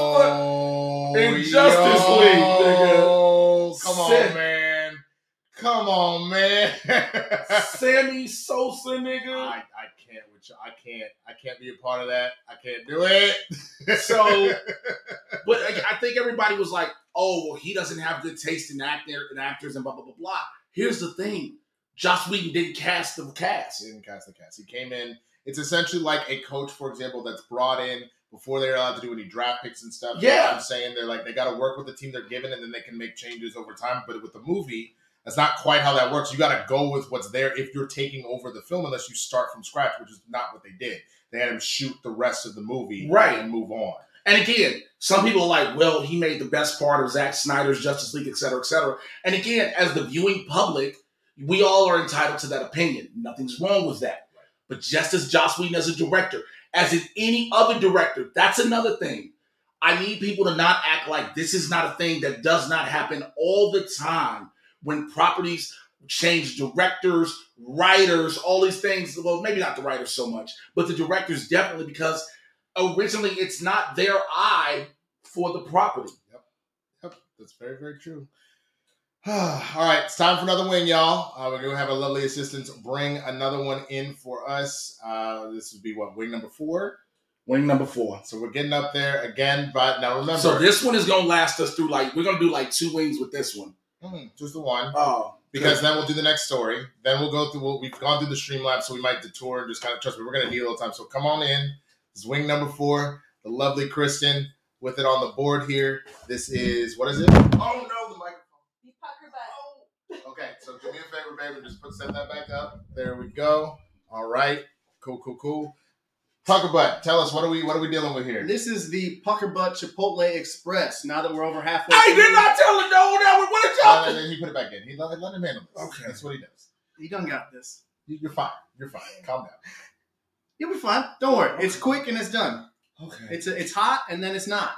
Sosa in Justice yo, League, nigga. Come Sam- on, man. Come on, man. Sammy Sosa, nigga. I, I can't with you. I can't. I can't be a part of that. I can't do it. So, but like, I think everybody was like, "Oh, well, he doesn't have good taste in actor and actors and blah blah blah blah." Here's the thing: Joss Whedon didn't cast the cast. He didn't cast the cast. He came in. It's essentially like a coach, for example, that's brought in before they're allowed to do any draft picks and stuff. Yeah. You know what I'm saying they're like they got to work with the team they're given, and then they can make changes over time. But with the movie, that's not quite how that works. You got to go with what's there if you're taking over the film, unless you start from scratch, which is not what they did. They had him shoot the rest of the movie Right. and move on. And again, some people are like, well, he made the best part of Zack Snyder's Justice League, et cetera, et cetera. And again, as the viewing public, we all are entitled to that opinion. Nothing's wrong with that. But just as Joss Whedon as a director, as in any other director, that's another thing. I need people to not act like this is not a thing that does not happen all the time when properties change directors, writers, all these things. Well, maybe not the writers so much, but the directors definitely, because originally it's not their eye for the property. Yep. Yep. That's very, very true. All right. It's time for another win, y'all. Uh, we're going to have our lovely assistants bring another one in for us. Uh, this would be what? Wing number four? Wing number four. So we're getting up there again. But now remember. So this one is going to last us through, like, we're going to do like two wings with this one. Mm, just the one. Oh. Because then we'll do the next story. Then we'll go through, we'll, we've gone through the Streamlabs, so we might detour and just kind of trust me. We're going to need a little time. So come on in. This is wing number four. The lovely Kristen with it on the board here. This is, what is it? Oh, no, the microphone. You pucker butt. Okay, so do me a favor, baby. Just put set that back up. There we go. All right. Cool, cool, cool. Pucker butt. Tell us, what are we what are we dealing with here? This is the Pucker Butt Chipotle Express. Now that we're over halfway I through, did not tell him no, that was what did Uh, y'all and then he put it back in. He let, let him handle this. Okay. That's what he does. he done got this. You- You're fine. You're fine. Calm down. You'll be fine. Don't worry. It's quick and it's done. Okay. It's a, it's hot and then it's not.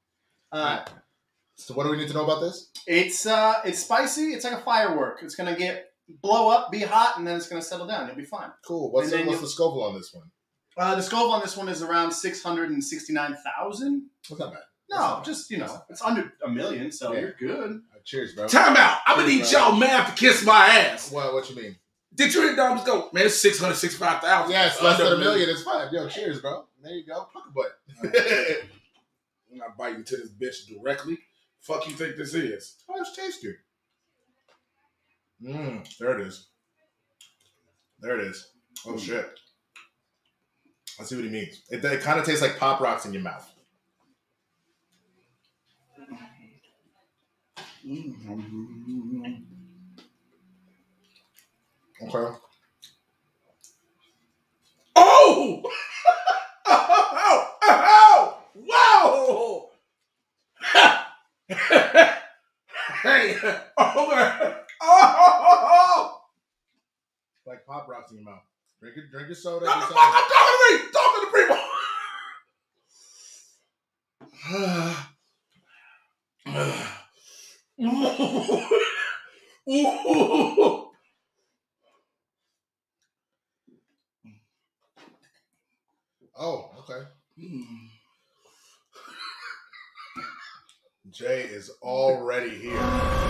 Uh, So what do we need to know about this? it's uh, it's spicy. It's like a firework. It's gonna get blow up, be hot, and then it's gonna settle down. You'll be fine. Cool. What's And the, then what's you- the Scoville on this one? Uh, the Scoville on this one is around six hundred and sixty nine thousand. That's not bad. No, just you know, it's under a million, so Yeah. you're good. Uh, cheers, bro. Time out. I'm going to need Cheers, bro. y'all math to kiss my ass. What, what you mean? Did you hear Dom go, man, it's six hundred sixty-five thousand. Yes, less than a million. It's fine. Yo, cheers, bro. There you go. Pucker butt. I'm not biting to this bitch directly. Fuck you think this is? Oh, it's tasty. Mmm, there it is. There it is. Oh, Mm. shit. I see what he means. It, it kind of tastes like Pop Rocks in your mouth. Okay. Oh! Oh! Oh! Wow! Hey! Oh! Oh! Like Pop Rocks in your mouth. Drink it, drink your soda. What do the fuck? something. I'm talking to me! Talking to people! Ooh. Oh, okay. Jay is already here.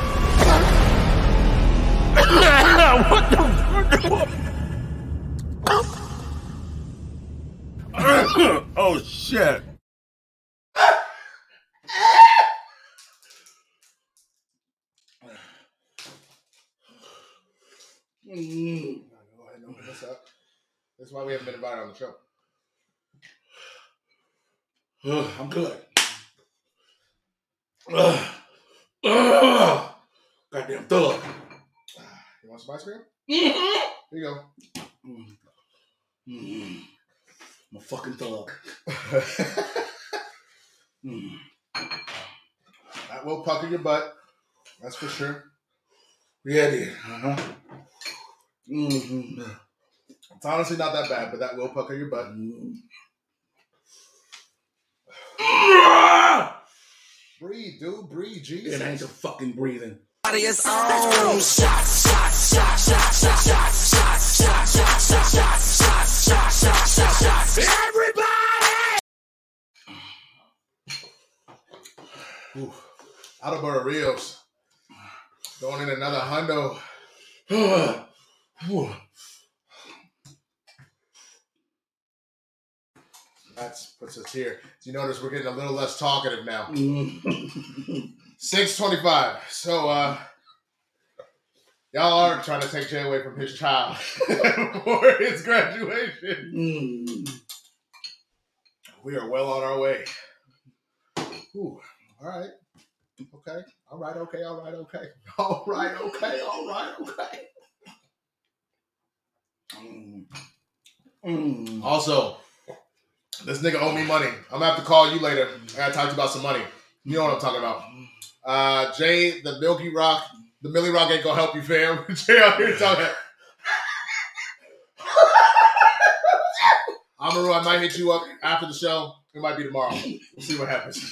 What the Oh shit. Mm. Go ahead and open this up. That's why we haven't been invited on the show. Ugh, I'm good. Ugh. Ugh. Goddamn thug. You want some ice cream? Mm-hmm. Here you go. Mm. I'm a fucking thug. mm. That will pucker your butt. That's for sure. Yeah, it did. Uh-huh. Mm-hmm. It's honestly not that bad, but that will pucker your butt. Mm-hmm. Breathe, dude. Breathe, Jesus. It ain't the fucking breathing. Body is on. Shots, shots, shots, shots, shots, shots, shots, shots, shots, shots, shots, shots, shots, shots, shots, shots. Everybody! Ooh. Alberto Rios. Going in another hundo. That puts us here. You notice we're getting a little less talkative now. six twenty-five. So, uh, y'all are trying to take Jay away from his child for his graduation. Mm. We are well on our way. Ooh. All right. Okay. All right. Okay. All right. Okay. All right. Okay. All right. Okay. Mm. Mm. Also, this nigga owe me money. I'm gonna have to call you later. I gotta talk to you about some money. You know what I'm talking about. Uh, Jay, the Milky Rock, the Millie Rock ain't gonna help you, fam. Jay out here talking. Amaru, I might hit you up after the show. It might be tomorrow. We'll see what happens.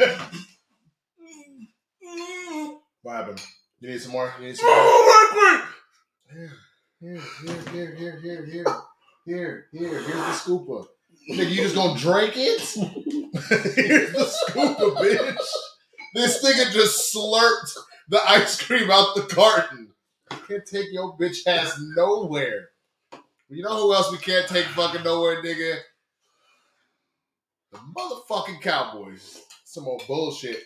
What happened? You need some more? You need some more? Oh, Here, here, here, here, here, here, here, here, here. Here's the scooper. Nigga, you just gonna drink it? Here's the scooper, bitch. This nigga just slurped the ice cream out the carton. You can't take your bitch ass nowhere. You know who else we can't take fucking nowhere, nigga? The motherfucking Cowboys. Some more bullshit.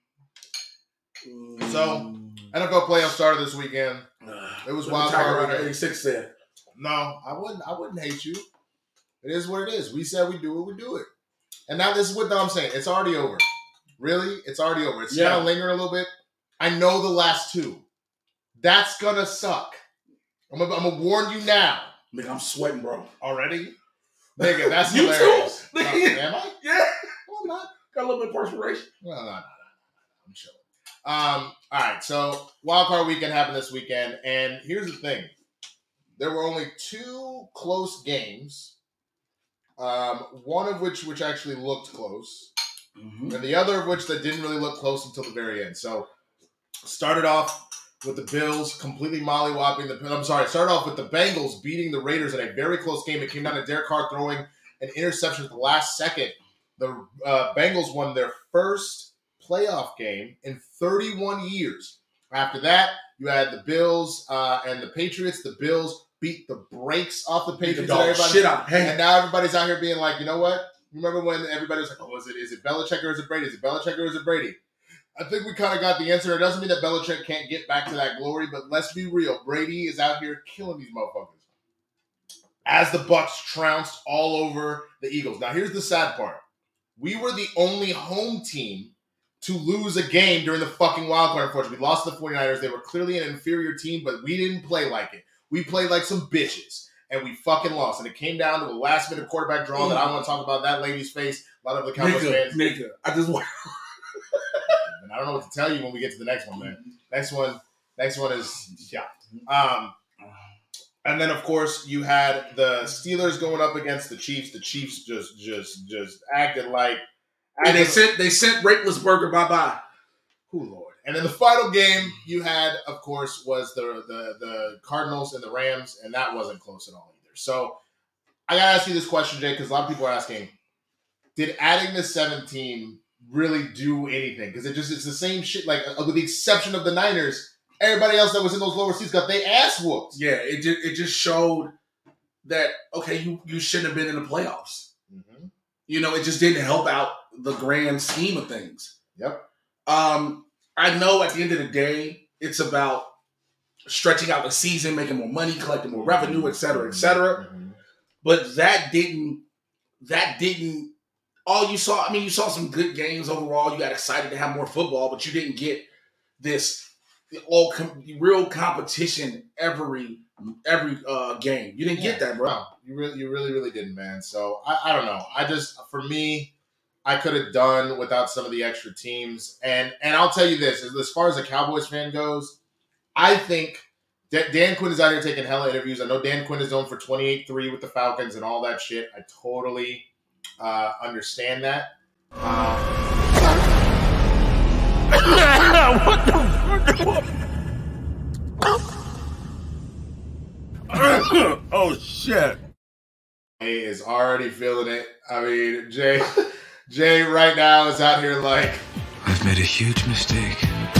So, N F L playoffs started this weekend. It was wild card weekend. eighty-six said. No, I wouldn't. I wouldn't hate you. It is what it is. We said we do it. We do it. And now this is what I'm saying. It's already over. Really, it's already over. It's Yeah. kind of lingering a little bit. I know the last two. That's gonna suck. I'm gonna, I'm gonna warn you now. Nigga, I'm sweating, bro. Already, nigga. That's You hilarious. too? No, am I? Yeah. No, I'm not. Got a little bit of perspiration. No, no, no, no, no. I'm chilling. Um, all right, so wild card weekend happened this weekend, and here's the thing: there were only two close games. Um, one of which which actually looked close, mm-hmm. and the other of which that didn't really look close until the very end. So, started off with the Bills completely mollywopping the. I'm sorry, started off with the Bengals beating the Raiders in a very close game. It came down to Derek Carr throwing an interception at the last second. The uh, Bengals won their first playoff game in thirty-one years. After that, you had the Bills uh, and the Patriots. The Bills beat the brakes off the Patriots. The dog shit out. Hey. And now everybody's out here being like, you know what? Remember when everybody was like, oh, is it is it Belichick or is it Brady? Is it Belichick or is it Brady? I think we kind of got the answer. It doesn't mean that Belichick can't get back to that glory, but let's be real. Brady is out here killing these motherfuckers. As the Bucs trounced all over the Eagles. Now, here's the sad part. We were the only home team to lose a game during the fucking wild card, unfortunately. We lost to the 49ers. They were clearly an inferior team, but we didn't play like it. We played like some bitches, and we fucking lost. And it came down to a last-minute quarterback draw that I want to talk about that lady's face. A lot of the Cowboys nigga, fans. Nigga, I just want... I don't know what to tell you when we get to the next one, man. Next one, next one is, yeah. Um, and then, of course, you had the Steelers going up against the Chiefs. The Chiefs just, just, just acted like... And they sent they sent Raplesberger bye-bye. Oh, Lord. And then the final game you had, of course, was the, the the Cardinals and the Rams, and that wasn't close at all either. So I got to ask you this question, Jay, because a lot of people are asking, did adding the seventh team really do anything? Because it just it's the same shit, like with the exception of the Niners, everybody else that was in those lower seats got their ass whooped. Yeah, it just, it just showed that, okay, you, you shouldn't have been in the playoffs. Mm-hmm. You know, it just didn't help out the grand scheme of things. Yep. Um, I know at the end of the day, it's about stretching out the season, making more money, collecting more revenue, et cetera, et cetera. Mm-hmm. But that didn't, that didn't, all you saw, I mean, you saw some good games overall. You got excited to have more football, but you didn't get this all com- real competition every every uh, game. You didn't Yeah. get that, bro. No, you really, you really, really didn't, man. So I, I don't know. I just, for me, I could have done without some of the extra teams. And and I'll tell you this: as, as far as a Cowboys fan goes, I think that Dan Quinn is out here taking hella interviews. I know Dan Quinn is known for twenty-eight three with the Falcons and all that shit. I totally uh, understand that. Uh, What the Oh shit! Jay is already feeling it. I mean, Jay, Jay right now is out here like, I've made a huge mistake.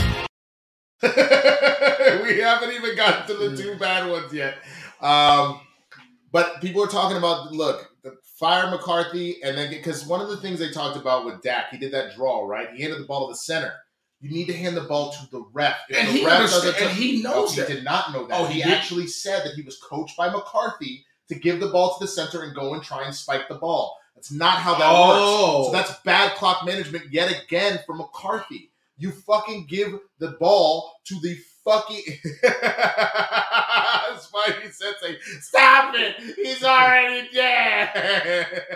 we haven't even gotten to the two bad ones yet. Um, but people are talking about, look, the fire McCarthy, and then because one of the things they talked about with Dak, he did that draw, right? He handed the ball to the center. You need to hand the ball to the ref. If And the he ref understand- doesn't, and he knows no, that. He did not know that. Oh, he he did? actually said that he was coached by McCarthy to give the ball to the center and go and try and spike the ball. That's not how that Oh. works. So that's bad clock management yet again for McCarthy. You fucking give the ball to the fucking Spidey said, say, stop it! He's already dead!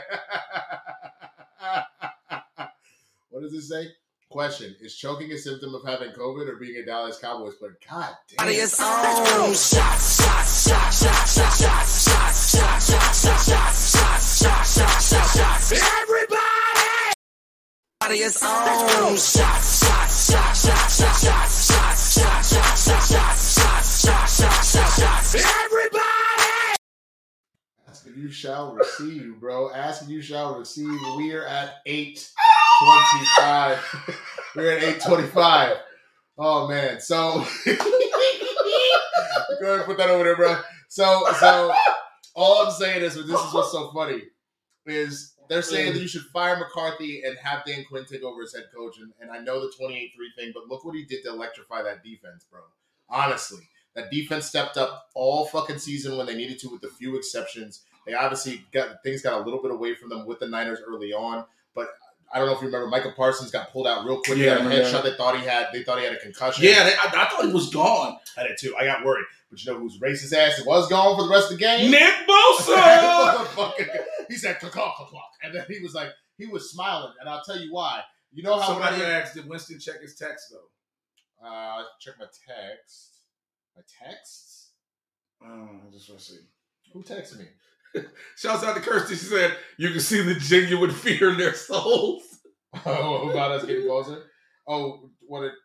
What does it say? Question: is choking a symptom of having COVID or being a Dallas Cowboys player? God damn. It's on. Shots, shots, shots, shots, shots, shots, shots, shots, shots, shots, shots, shots, shots, shots, shots. Everybody! It's on. Shots, shots, shots, shots, shots, shots, shots, shots, shots, shots, shots, shots, shots, shots, shots. Everybody! Ask and you shall receive, bro. Ask and you shall receive. We are at eight twenty-five. We're at eight twenty-five. Oh man. So go ahead and put that over there, bro. So so all I'm saying is, this is what's so funny, is they're saying that you should fire McCarthy and have Dan Quinn take over as head coach. And, and I know the twenty-eight three thing, but look what he did to electrify that defense, bro. Honestly. That defense stepped up all fucking season when they needed to, with a few exceptions. They obviously got things got a little bit away from them with the Niners early on, but I don't know if you remember, Michael Parsons got pulled out real quick. He Yeah, had a I remember headshot. that. They thought he had. They thought he had a concussion. Yeah, they, I, I thought he was gone. I did too. I got worried, but you know whose racist ass was gone for the rest of the game? Nick Bosa. Motherfucker. He said "Caw, caw, caw," and then he was like, he was smiling, and I'll tell you why. You know how Somebody when I- asked, did Winston check his text though? Uh, check my text. My texts. Oh, I just want to see. Who texted me? Shouts out to Kirsty. She said, you can see the genuine fear in their souls. Oh, about us getting closer? Oh, what it...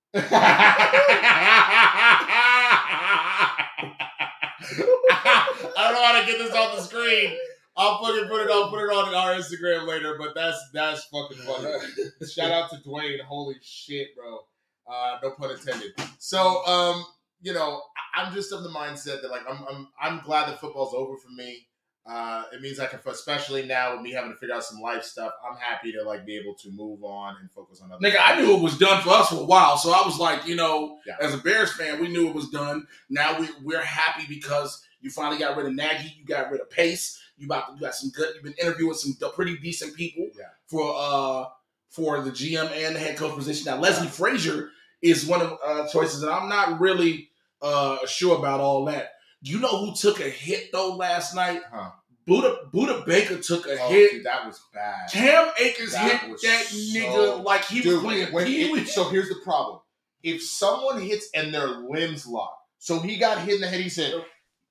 I don't know how to get this off the screen. I'll fucking put it on, put it on our Instagram later, but that's that's fucking funny. Shout out to Dwayne. Holy shit, bro. Uh, no pun intended. So, um, you know, I- I'm just of the mindset that like I'm I'm I'm glad that football's over for me. Uh, it means I can, especially now with me having to figure out some life stuff, I'm happy to like be able to move on and focus on other Nigga, things. I knew it was done for us for a while, so I was like, you know, Yeah. as a Bears fan, we knew it was done. Now we we're happy because you finally got rid of Nagy, you got rid of Pace, you about you got some good. You've been interviewing some d- pretty decent people Yeah. for uh for the G M and the head coach position. Now Leslie Frazier is one of uh, choices, and I'm not really uh sure about all that. Do you know who took a hit though last night? Huh. Buddha Buddha Baker took a Oh, hit. dude, that was bad. Cam Akers That hit was that so- nigga like he Dude, was playing when Pee it- Wee. so here's the problem. If someone hits and their limbs lock, so he got hit in the head, he said,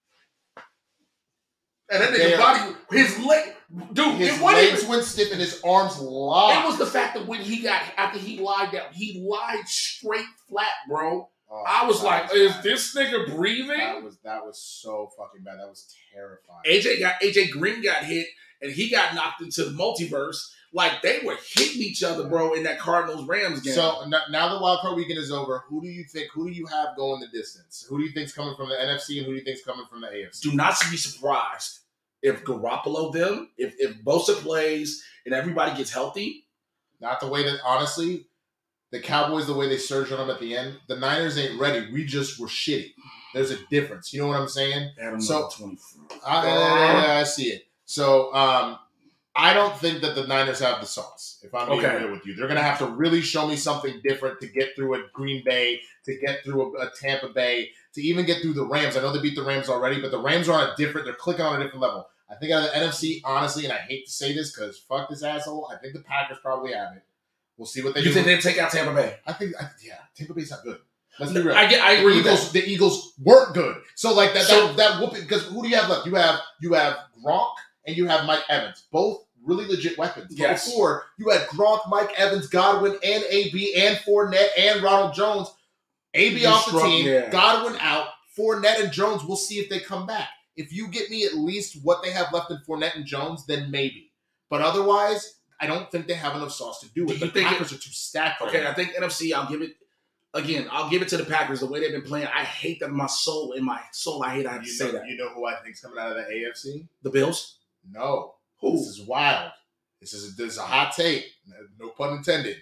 And that They nigga are- body, his leg, dude, his it wasn't legs even, went stiff and his arms locked. it was the fact that when he got, after he lied down, he lied straight flat, bro. Oh, I was that like, was is bad. this nigga That breathing? was that was so fucking bad. That was terrifying. A J got, A J Green got hit, and he got knocked into the multiverse. Like, they were hitting each other, bro, in that Cardinals-Rams game. So n- now the wild card weekend is over. Who do you think? Who do you have going the distance? Who do you think's coming from the N F C and who do you think's coming from the A F C? do not be surprised if Garoppolo them, if, if Bosa plays and everybody gets healthy. Not the way that, honestly, the Cowboys, the way they surged on them at the end. The Niners ain't ready. We just were shitty. There's a difference. You know what I'm saying? Adam So- twenty-four. I, I, I see it. So um, I don't think that the Niners have the sauce, if I'm being Okay. real with you. They're going to have to really show me something different to get through a Green Bay, to get through a, a Tampa Bay, to even get through the Rams. I know they beat the Rams already, but the Rams are on a different, they're clicking on a different level. I think out of the N F C, honestly, and I hate to say this because fuck this asshole, I think the Packers probably have it. We'll see what they You do. think they'll take out Tampa Bay? I think, I, yeah, Tampa Bay's not good. Let's be real. I get, I agree the with Eagles, that. the Eagles weren't good. So like that, So- that, that whooping, because who do you have left? You have, you have Gronk and you have Mike Evans. Both really legit weapons. But Yes. before, you had Gronk, Mike Evans, Godwin, and A B, and Fournette, and Ronald Jones. A B You off the struck- team, yeah. Godwin out, Fournette and Jones, we'll see if they come back. If you get me at least what they have left in Fournette and Jones, then maybe. But otherwise, I don't think they have enough sauce to do it. Do you The think Packers are too stacked right Okay, now. I think N F C, I'll give it, again, I'll give it to the Packers. The way they've been playing, I hate that in my soul, in my soul, I hate I have to You say know, that. you know who I think's coming out of the A F C? The Bills? No. Who? This is wild. This is a, this is a hot take. No pun intended.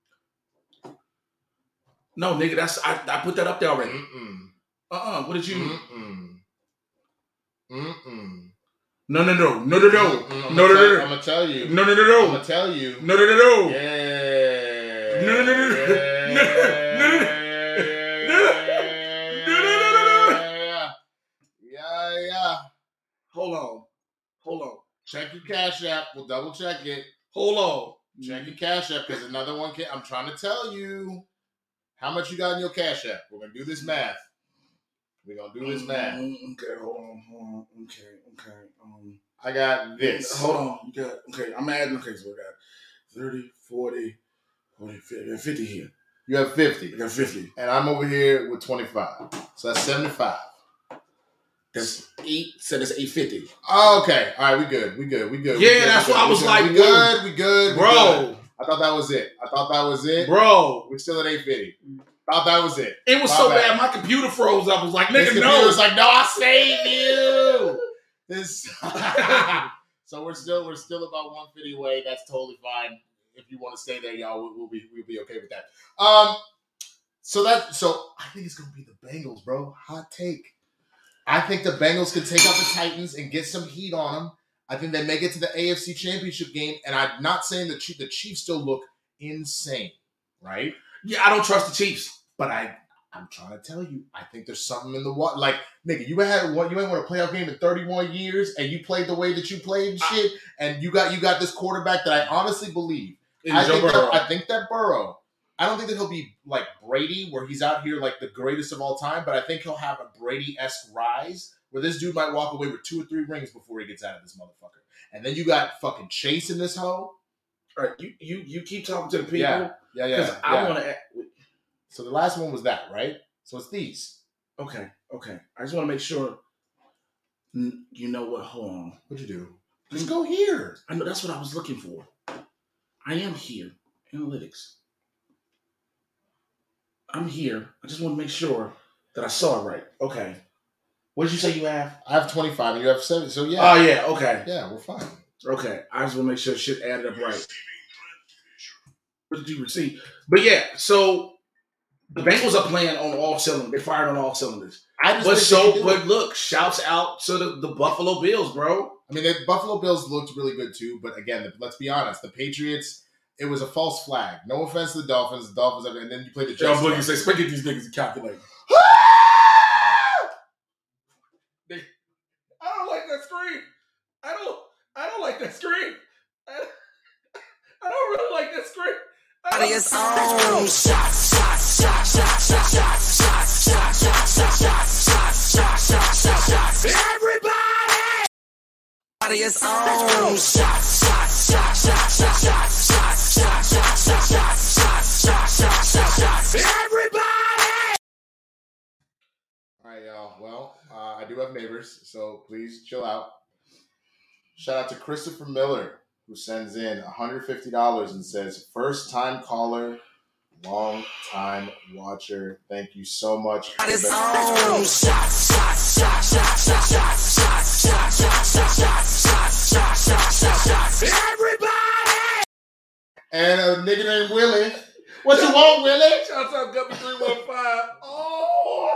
No, nigga, that's, I, I put that up there already. Mm-mm. Uh-uh, what did you? Mm-mm. Mm-mm. No, no, no, no, no, no, Mm-mm. no, no, no, I'm no, gonna tell you. no, no, no, I'm no, gonna tell you. no, no, no, no, Yeah. no, no, no, no, Yeah. no, no, Yeah. Yeah, yeah. Hold on, hold on, Check your Cash App. We'll double check it. hold on. Check your Cash App because another one can. I'm trying to tell you how much you got in your Cash App. We're gonna do this math. We're gonna do this math. Mm, Okay, hold on, hold on. Okay, okay. Um, I got this. Hold on. You got, okay, I'm adding. Okay, so we got thirty, forty, forty, fifty. I got fifty here. You have fifty. I got fifty. And I'm over here with twenty-five. So that's seventy-five. That's eight. So that's eight fifty. Oh, okay. All right, we good. We good. We good. Yeah, we good. that's we what good. I was we like, good. We good. We good. We Bro. good. I thought that was it. I thought that was it. Bro, We're still at eight fifty. Thought that was it. it was My so bad. bad. My computer froze. I was like, This nigga, computer no. was like, no, I saved you. This. So we're still we're still about one fifty away. That's totally fine. If you want to stay there, y'all, we'll, we'll be we'll be okay with that. Um. So that so I think it's gonna be the Bengals, bro. Hot take. I think the Bengals could take out the Titans and get some heat on them. I think they make it to the A F C Championship game, and I'm not saying the Chiefs, the Chiefs still look insane, right? Yeah, I don't trust the Chiefs. But I, I'm trying to tell you, I think there's something in the water. Like, nigga, you had one, you ain't won a playoff game in thirty-one years, and you played the way that you played and shit, and you got you got this quarterback that I honestly believe. In I Joe think, Burrow. that, I think that Burrow. I don't think that he'll be like Brady, where he's out here like the greatest of all time, but I think he'll have a Brady-esque rise, where this dude might walk away with two or three rings before he gets out of this motherfucker. And then you got fucking Chase in this hoe. All right, you you you keep talking to the people. Yeah, yeah, yeah. Because I yeah. want to. So the last one was that, right? So it's these. Okay, okay. I just want to make sure. n- You know what? Hold on. What'd you do? Just go here. I know that's what I was looking for. I am here. Analytics. I'm here. I just want to make sure that I saw it right. Okay. What did you say you have? I have twenty-five and you have seven. So yeah. Oh yeah. Okay. Yeah, we're fine. Okay. I just want to make sure shit added up right. What did you receive? But yeah. So the Bengals are playing on all cylinders. They fired on all cylinders. I just But think they so, can do but it. look, shouts out to the, the Buffalo Bills, bro. I mean, the Buffalo Bills looked really good too, but again, let's be honest. The Patriots, it was a false flag. No offense to the Dolphins. The Dolphins, and then you play the John Jets. Boogie say, "Spike these niggas and calculate." They- I don't like that scream. I don't. I don't like that scream. I, I don't really like that scream. I don't- It's on. Shots, shots, shots, shots, shots, shots, shots, shots, shots, shots, shots, shots, shots, shots, shots. Everybody! It's on. Shots, shots, shots, shots, shots, shots, shots, shots, shots, shots, shots, shots, shots, shots, shots, shots. Everybody! All right, y'all. Well, uh, I do have neighbors, so please chill out. Shout out to Christopher Miller, who sends in one hundred fifty dollars and says, first time caller, long time watcher. Thank you so much. It's on. Shots, shots, shots, shots, shots, shots, shots, shots, shots, shots, shots, shots, shots, shots, shots, shots. Everybody! And a nigga named Willie. What you want, Willie? Shouts out Guppy three one five. Oh.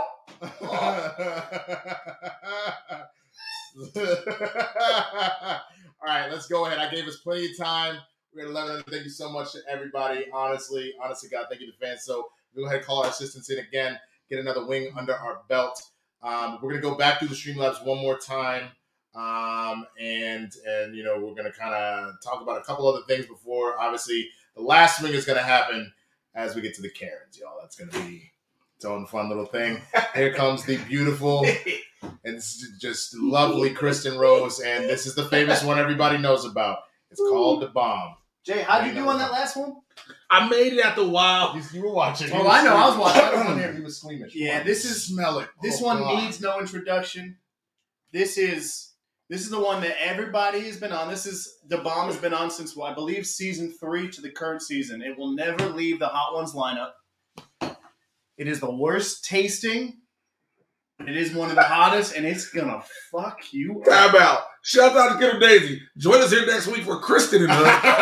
All right, let's go ahead. I gave us plenty of time. We're at eleven hundred. Thank you so much to everybody. Honestly, honestly, God, thank you to fans. So we'll go ahead and call our assistants in again, get another wing under our belt. Um, we're going to go back through the Streamlabs one more time. Um, and, and, you know, we're going to kind of talk about a couple other things before, obviously, the last swing is going to happen as we get to the Karens, y'all. That's going to be its own fun little thing. Here comes the beautiful and just lovely Kristen Rose. And this is the famous one everybody knows about. It's called The Bomb. Jay, how did you do on that last one? I made it after a while. You, you were watching. Oh, I know. I was watching. I was on there. He was squeamish. Yeah, this is smell it. This Oh, one God. needs no introduction. This is this is the one that everybody has been on. This is The Bomb has been on since, well, I believe, season three to the current season. It will never leave the Hot Ones lineup. It is the worst tasting. It is one of the hottest, and it's gonna fuck you up. Time out. Shout out to Kiddo Daisy. Join us here next week for Kristen and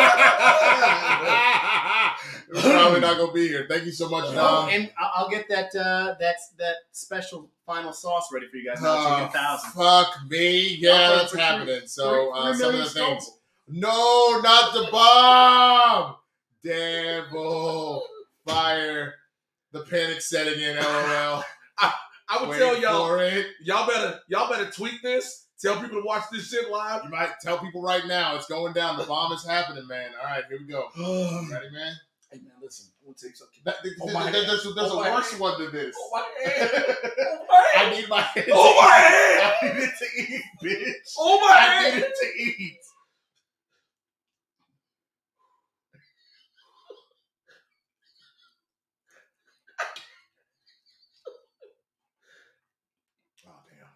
her. We're probably not gonna be here. Thank you so much, Oh, Dom. and I- I'll get that uh, that's that special final sauce ready for you guys. Now, Oh, Chicken Thousand. fuck me. Yeah, I'll that's put it for happening. three- So three- uh, three some of million the things. scopes. No, not The Bomb. Devil. Fire. The panic setting in. LOL. I would Wait tell y'all, for it. y'all better, y'all better tweet this. Tell people to watch this shit live. You might tell people right now it's going down. The bomb is happening, man. All right, here we go. Ready, man? Hey man, listen. I'm gonna take something. That, th- Oh, th- my th- there's hand. there's Oh, a my worse hand. one than this. Oh my head. Oh my I head. need my head. Oh my head. I need it to eat, bitch. Oh my I head. need it to eat. Oh damn.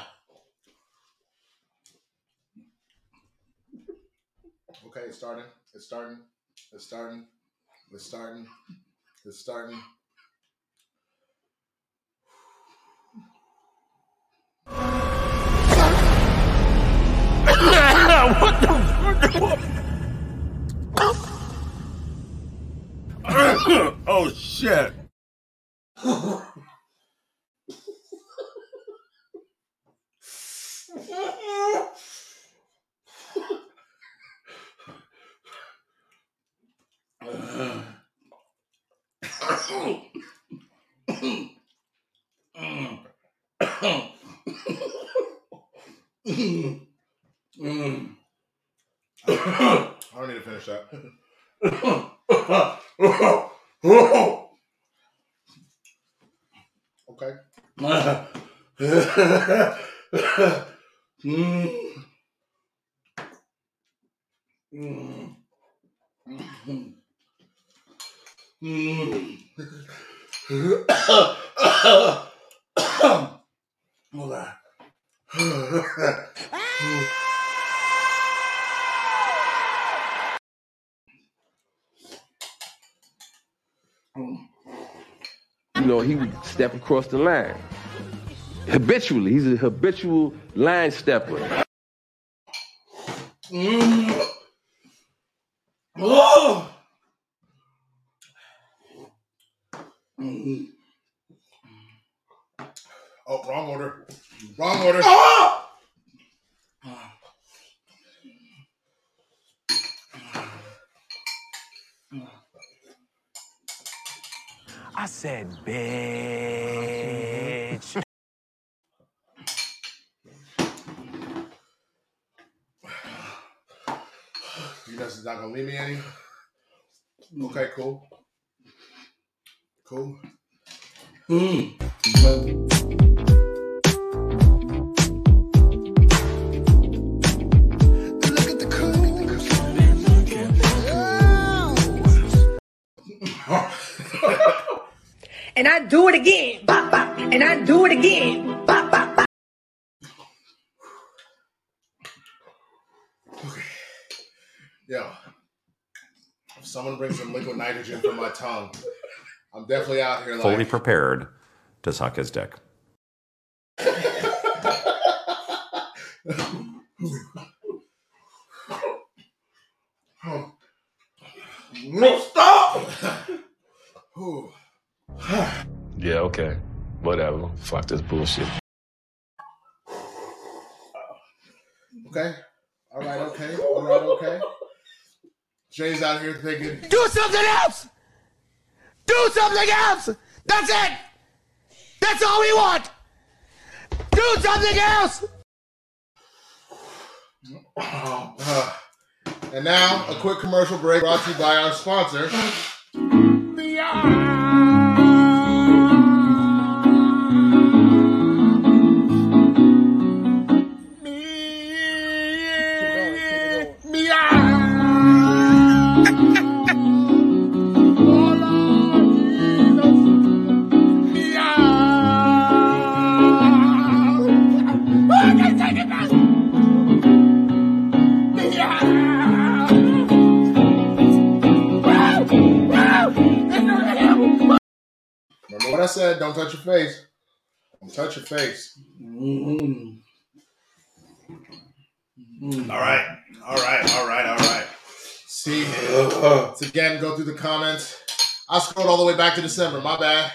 Okay, it's starting. It's starting. It's starting. It's starting. It's starting. What the fuck? Oh shit. I don't need to finish that. Okay. Hold on. You know, he would step across the line. Habitually. He's a habitual line stepper. Mm. Oh. Mm. Oh, wrong order. Wrong order. Oh! I said, bitch. You guys not gonna leave me any? Okay, cool. Cool. Mm. And I do it again. Bop, bop. And I do it again. Bop, bop, bop. Yo, if someone brings some liquid nitrogen from my tongue, I'm definitely out here like. Fully prepared to suck his dick. No, stop! Yeah, okay. Whatever. Fuck this bullshit. Okay. All All right, okay. All right, okay. Jay's out here thinking, Do something else! Do something else! That's it! That's all we want! Do something else! Uh, and now, a quick commercial break brought to you by our sponsor. Remember what I said, don't touch your face. Don't touch your face. Mm-hmm. Mm-hmm. All right. All right. All right. All right. See, let's again go through the comments. I scrolled all the way back to December. My bad.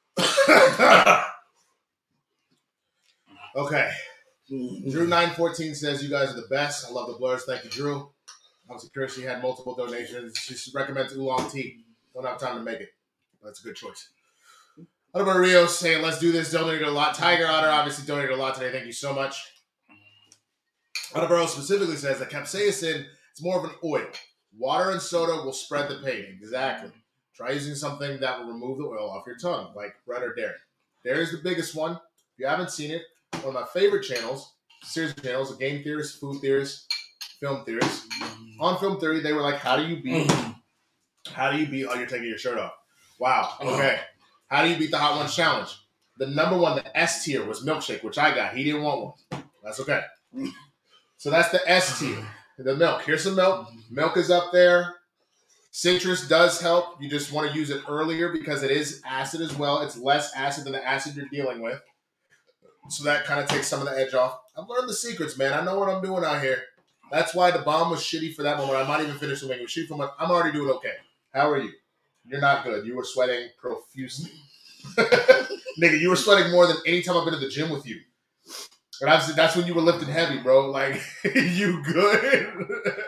Okay. Drew nine fourteen says, you guys are the best. I love the blurs. Thank you, Drew. I was curious. She had multiple donations. She recommends oolong tea. Don't have time to make it. That's a good choice. Ottawa Rios saying, let's do this. Donated a lot. Tiger Otter obviously donated a lot today. Thank you so much. Ottawa specifically says that capsaicin is more of an oil. Water and soda will spread the pain. Exactly. Try using something that will remove the oil off your tongue, like bread or dairy. Dairy is the biggest one. If you haven't seen it, one of my favorite channels, series of channels, a game theorist, food theorist, film theorist. On Film Theory, they were like, how do you beat, how do you beat, oh, you're taking your shirt off. Wow, okay. How do you beat the Hot Ones Challenge? The number one, the S tier, was milkshake, which I got. He didn't want one. That's okay. So that's the S tier, the milk. Here's some milk. Milk is up there. Citrus does help. You just want to use it earlier because it is acid as well. It's less acid than the acid you're dealing with. So that kind of takes some of the edge off. I've learned the secrets, man. I know what I'm doing out here. That's why the bomb was shitty for that moment. I might even finish the wing. It was shitty for my, I'm already doing okay. How are you? You're not good. You were sweating profusely. Nigga, you were sweating more than any time I've been at the gym with you. And obviously, that's when you were lifting heavy, bro. Like, you good?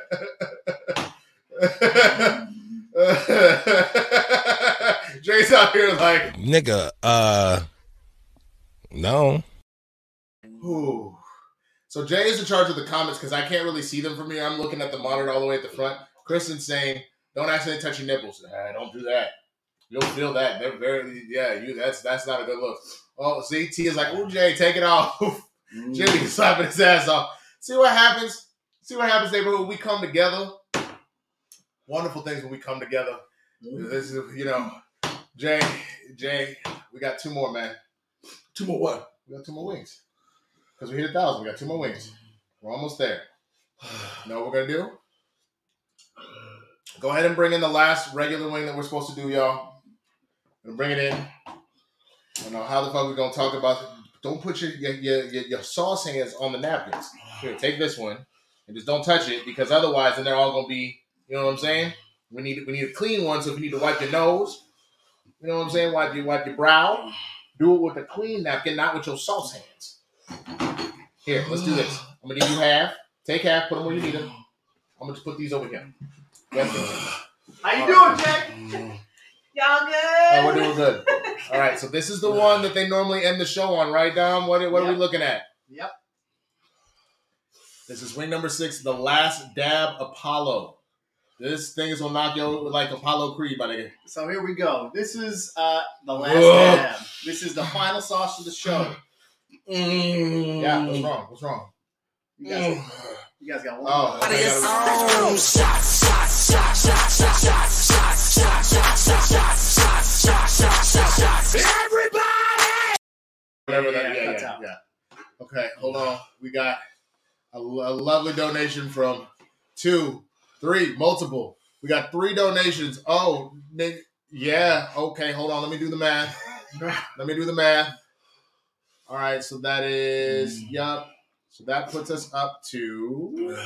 Jay's out here like, nigga, uh, no. Ooh. So Jay is in charge of the comments because I can't really see them from here. I'm looking at the monitor all the way at the front. Kristen's saying, don't accidentally touch your nipples. Nah, don't do that. You'll feel that. They're very, yeah, you. That's that's not a good look. Oh, see, T is like, oh, Jay, take it off. Mm. Jimmy is slapping his ass off. See what happens? See what happens, neighborhood, when we come together? Wonderful things when we come together. Mm. This is, you know, Jay, Jay, we got two more, man. Two more what? We got two more wings. Because we hit a thousand. We got two more wings. We're almost there. You know what we're going to do? Go ahead and bring in the last regular wing that we're supposed to do, y'all. We're going to bring it in. I don't know how the fuck we're going to talk about it. Don't put your, your, your, your sauce hands on the napkins. Here, take this one. And just don't touch it because otherwise then they're all going to be, you know what I'm saying? We need we need a clean one, so if you need to wipe your nose, you know what I'm saying? Wipe your, wipe your brow. Do it with a clean napkin, not with your sauce hands. Here, let's do this. I'm going to give you half. Take half, put them where you need them. I'm going to just put these over here. How you doing, Jack? Y'all good? Oh, we're doing good. All right, so this is the one that they normally end the show on, right, Dom? What, what yep. are we looking at? Yep. This is wing number six, the last dab Apollo. This thing is going to knock you over like Apollo Creed, my nigga. So here we go. This is uh, the last Whoa. dab. This is the final sauce of the show. Mm. Yeah, what's wrong? What's wrong? You guys, you guys got one. Oh, okay, got shots, shots, shots, shots, shots, shots, shots, shots, shots, shots, shots, shots, shots, shots, shots. Everybody! Whatever that, yeah, yeah, yeah. Okay, hold on. We got a, a lovely donation from two, three, multiple. We got three donations. Oh, yeah. Okay, hold on. Let me do the math. Let me do the math. All right, so that is, mm. yup. So that puts us up to,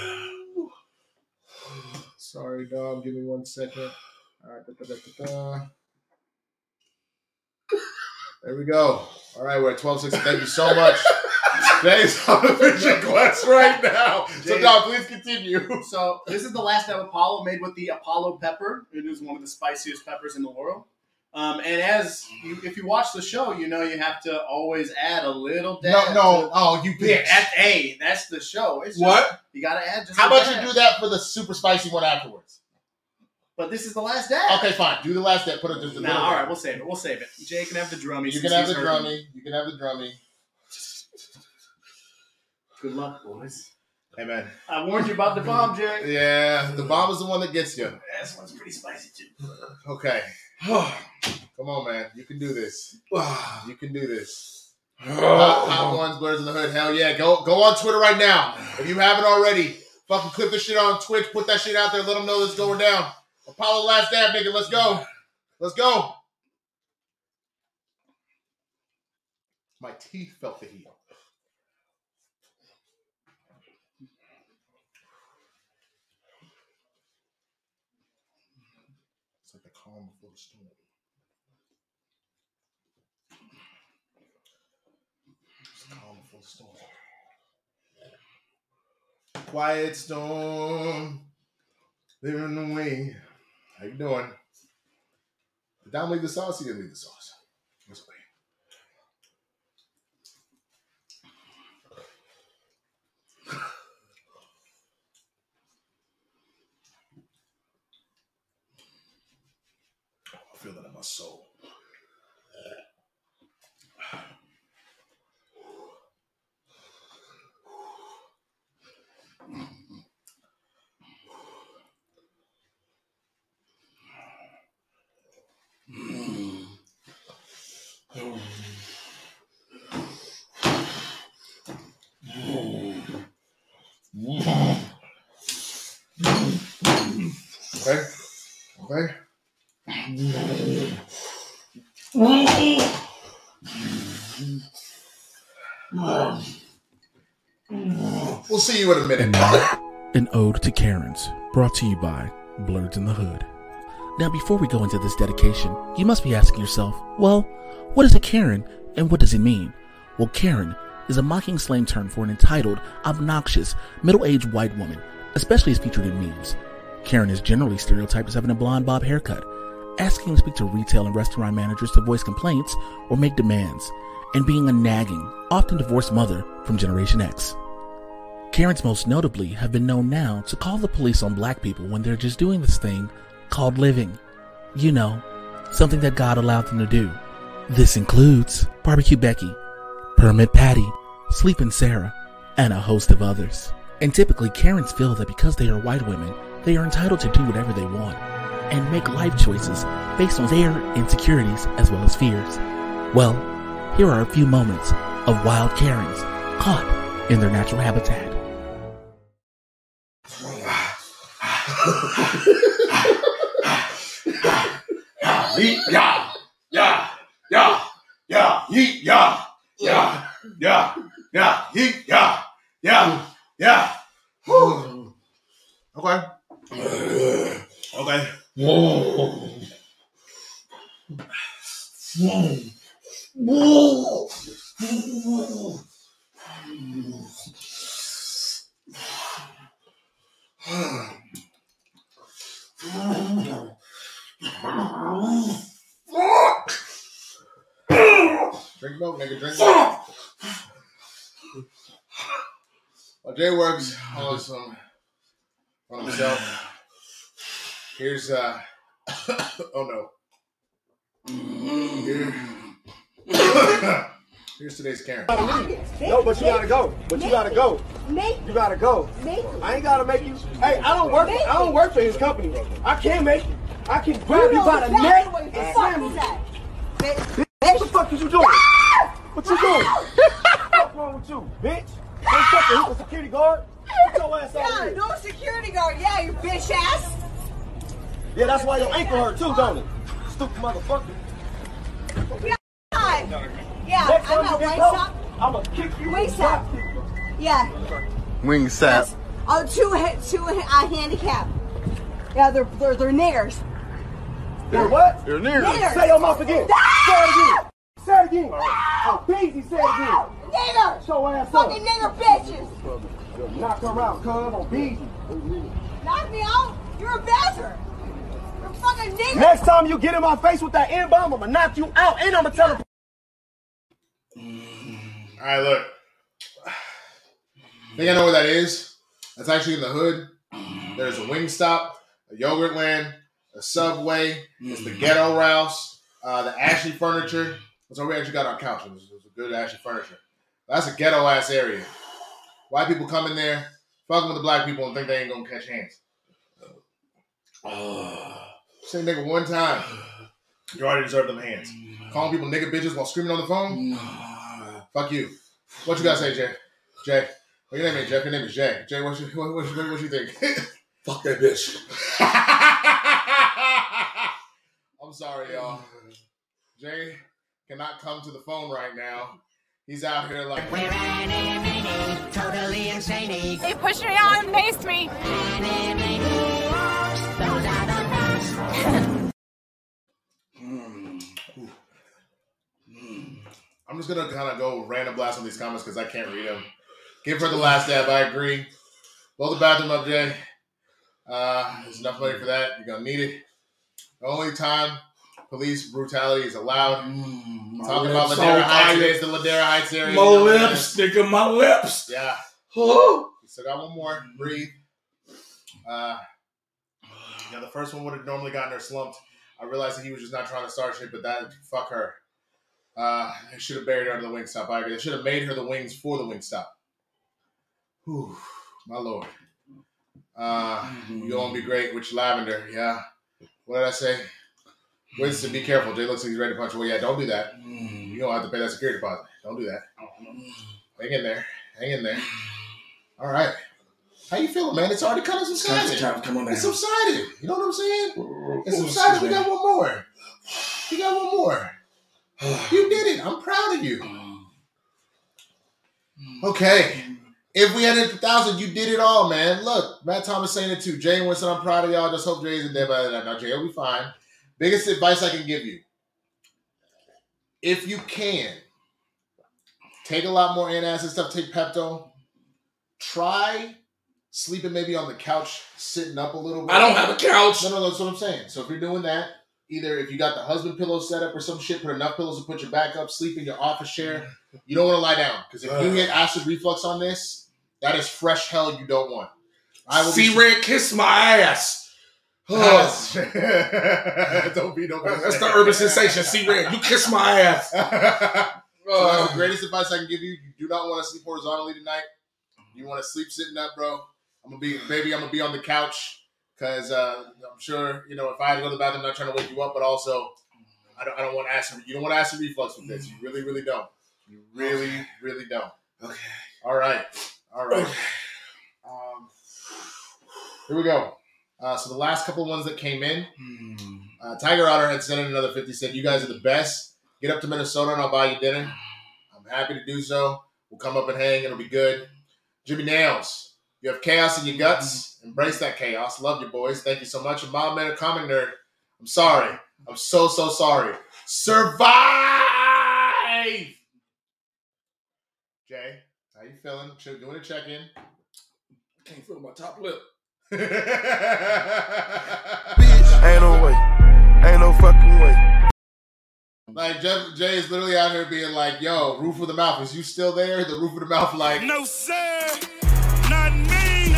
sorry, Dom, give me one second. All right, da, da, da, da, da. There we go. All right, we're at twelve sixty. Thank you so much. Jay's on the vision quest right now. So, Jay- Dom, please continue. So this is the last time Apollo made with the Apollo pepper. It is one of the spiciest peppers in the world. Um, and as you, if you watch the show, you know you have to always add a little dab. No, no. to- Oh, you Yeah, bitch. at A. That's the show. It's just- What? You got to add just How a about dab. you do that for the super spicy one afterwards? But this is the last dab. Okay, fine. Do the last dab. Put it just a No, little all bit. right, we'll save it. We'll save it. Jay can have the drummy. You since can have the he's hurting. drummy. You can have the drummy. Good luck, boys. Hey, man. I warned you about the bomb, Jay. Yeah, the bomb is the one that gets you. This one's pretty spicy, too. Okay. Come on, man. You can do this. You can do this. Hot, hot ones, Blurs in the Hood. Hell yeah. Go go on Twitter right now. If you haven't already, fucking clip this shit on Twitch. Put that shit out there. Let them know this going down. Apollo last dab, nigga. Let's go. Let's go. My teeth felt the heat. It's like the calm before the storm. It's the calm before the storm. Quiet storm, living away. How you doing? Did Dom leave the sauce? He didn't leave the sauce. Let's wait. I feel that in my soul. Okay. Okay. We'll see you in a minute. And now, an ode to Karens, brought to you by Blurs in the Hood. Now, before we go into this dedication, you must be asking yourself, well, what is a Karen and what does it mean? Well, Karen is a mocking slang term for an entitled, obnoxious, middle-aged white woman, especially as featured in memes. Karen is generally stereotyped as having a blonde bob haircut, asking to speak to retail and restaurant managers to voice complaints or make demands, and being a nagging, often divorced mother from Generation X. Karens most notably have been known now to call the police on black people when they're just doing this thing called living. You know, something that God allowed them to do. This includes Barbecue Becky, Permit Patty, Sleepin' Sarah, and a host of others. And typically Karens feel that because they are white women, they are entitled to do whatever they want and make life choices based on their insecurities as well as fears. Well, here are a few moments of wild Karens caught in their natural habitat. Yeet, yeah, yeah, yeah, yeah, yeet, yeah, yeah, yeah, yeah, yeet, yeah, yeah, yeah. Whew. Okay. Okay. Drink milk, nigga. Drink milk. While Jay works on some on himself. Here's uh oh no. Here. Here's today's Karen. No, but you gotta go. But you gotta go. You gotta go. I ain't gotta make you. Hey, I don't work. I don't work for his company. I can't make you. I can grab you by the neck and slam you. Bitch, what the fuck is you doing? What you doing? What's wrong with you, bitch? Don't fucking hit the security guard. Get your ass out Yeah, here. no security guard. Yeah, you bitch ass. Yeah, that's why your ankle hurt too, don't it? Stupid motherfucker. Yeah, yeah. Next I'm time at you White get Shop. I'ma kick you. Wait, stop. Yeah. Wing sap. Oh, two hit, two uh, handicap. Yeah, they're they're they're niggers. They're what? You're near. Niggers. Say your mouth again. Say it again. Say it again. Oh, Beezy, say it again. nigger! Show ass Fucking up. nigger bitches! Knock her out, cuz, on Beezy. Knock me out? You're a bastard! You're a fucking nigger! Next time you get in my face with that N-bomb, I'ma knock you out and I'ma tell her. All right, look. I think I know where that is. That's actually in the hood. There's a Wingstop, a Yogurtland, a Subway. It's the Ghetto Rouse, uh, the Ashley Furniture. That's where we actually got our couch. It was, it was a good Ashley Furniture. That's a ghetto ass area. White people come in there, fucking with the black people, and think they ain't gonna catch hands. Uh, say nigga one time, you already deserve them hands. Calling people nigga bitches while screaming on the phone. Fuck you. What you gotta say, Jay? Jay. What your name is, Jeff? Your name is Jay. Jay, what you what, what, what, what you think? Fuck that bitch. I'm sorry, y'all. Jay cannot come to the phone right now. He's out here like we're totally insane. They pushed me out and maced me. I'm just gonna kind of go random blast on these comments because I can't read them. Give her the last dab. I agree. Blow the bathroom up, Jay. Uh, there's enough money for that. You're gonna need it. The only time police brutality is allowed. Mm, Talking about Ladera Heights, it is the Ladera Heights area. My you know, lips, nigga, my lips. Yeah. Oh. Still got one more. Breathe. Uh, yeah, the first one would have normally gotten her slumped. I realized that he was just not trying to start shit, but that, fuck her. Uh, they should have buried her under the Wingstop. I agree. They should have made her the wings for the Wingstop. Whew, my lord. Uh, mm-hmm. You're gonna be great with your lavender, yeah. What did I say? Winston, be careful. Jay looks like he's ready to punch away. Yeah, don't do that. Mm. You don't have to pay that security deposit. Don't do that. Hang in there. Hang in there. All right. How you feeling, man? It's already kind of subsided. Come on now. It's subsided. You know what I'm saying? It's subsided. We got one more. We got one more. You did it. I'm proud of you. Okay. If we had a thousand, you did it all, man. Look, Matt Thomas saying it too. Jay and Winston, I'm proud of y'all. Just hope Jay isn't dead by that. Now, Jay will be fine. Biggest advice I can give you. If you can, take a lot more antacid stuff. Take Pepto. Try sleeping maybe on the couch, sitting up a little bit. I don't have a couch. No, no, that's what I'm saying. So if you're doing that, either if you got the husband pillow set up or some shit, put enough pillows to put your back up, sleep in your office chair. You don't want to lie down. Because if you get acid reflux on this, that is fresh hell you don't want. I will C-Red, be... kiss my ass. Oh. don't be, don't be. That's the urban sensation. C-Red, you kiss my ass. So that's the greatest advice I can give you. You do not want to sleep horizontally tonight. You want to sleep sitting up, bro. I'm going to be, baby, I'm going to be on the couch. Because uh, I'm sure, you know, if I had to go to the bathroom, I'm not trying to wake you up, but also, I don't, I don't want acid. You don't want acid reflux with this. You really, really don't. You really, okay. really don't. Okay. All right. All right. Okay. Um, here we go. Uh, so the last couple ones that came in, uh, Tiger Otter had sent in another fifty, said, you guys are the best. Get up to Minnesota and I'll buy you dinner. I'm happy to do so. We'll come up and hang. It'll be good. Jimmy Nails, you have chaos in your guts. Embrace that chaos. Love you, boys. Thank you so much. And Mild Man, Comic Nerd, I'm sorry. I'm so, so sorry. Survive! Jay, how you feeling? Doing a check-in. Can't feel my top lip. Bitch, ain't no way. Ain't no fucking way. Like, Jeff, Jay is literally out here being like, yo, roof of the mouth, is you still there? The roof of the mouth like, no, sir. Not me.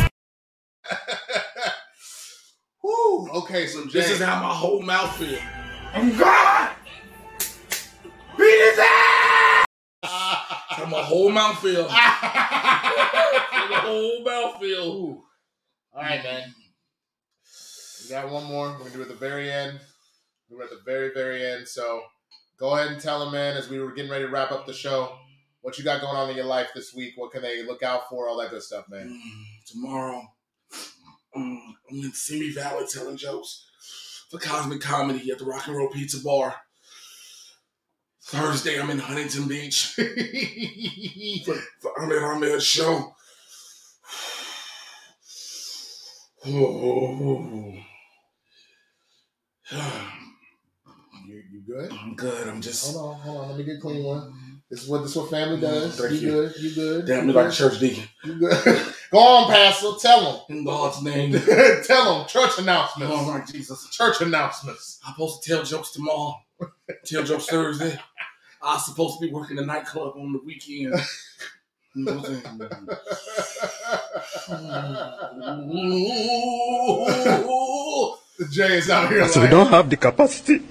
Woo. Okay, so Jay. This is how my whole mouth feels. I'm God! Beat his ass! How my whole mouth feels. How my whole mouth feels. All right, man. We got one more. We're going to do it at the very end. We're at the very, very end. So go ahead and tell them, man, as we were getting ready to wrap up the show, what you got going on in your life this week. What can they look out for? All that good stuff, man. Mm, tomorrow, um, I'm in Simi Valley telling jokes for Cosmic Comedy at the Rock and Roll Pizza Bar. Thursday, I'm in Huntington Beach for, for Ahmed Ahmed's show. Oh. You, you good? I'm good. I'm just... Hold on, hold on. Let me get clean one. This is what this is what family does. Thank you, you. good? You good? Damn you me good? like a church deacon. You good? Go on, Pastor. Tell them. In God's name. Tell them. Church announcements. Oh my Jesus. Church announcements. I'm supposed to tell jokes tomorrow. Tell jokes Thursday. I'm supposed to be working the nightclub on the weekend. You know what I'm saying? Jay is out here. So like, we don't have the capacity.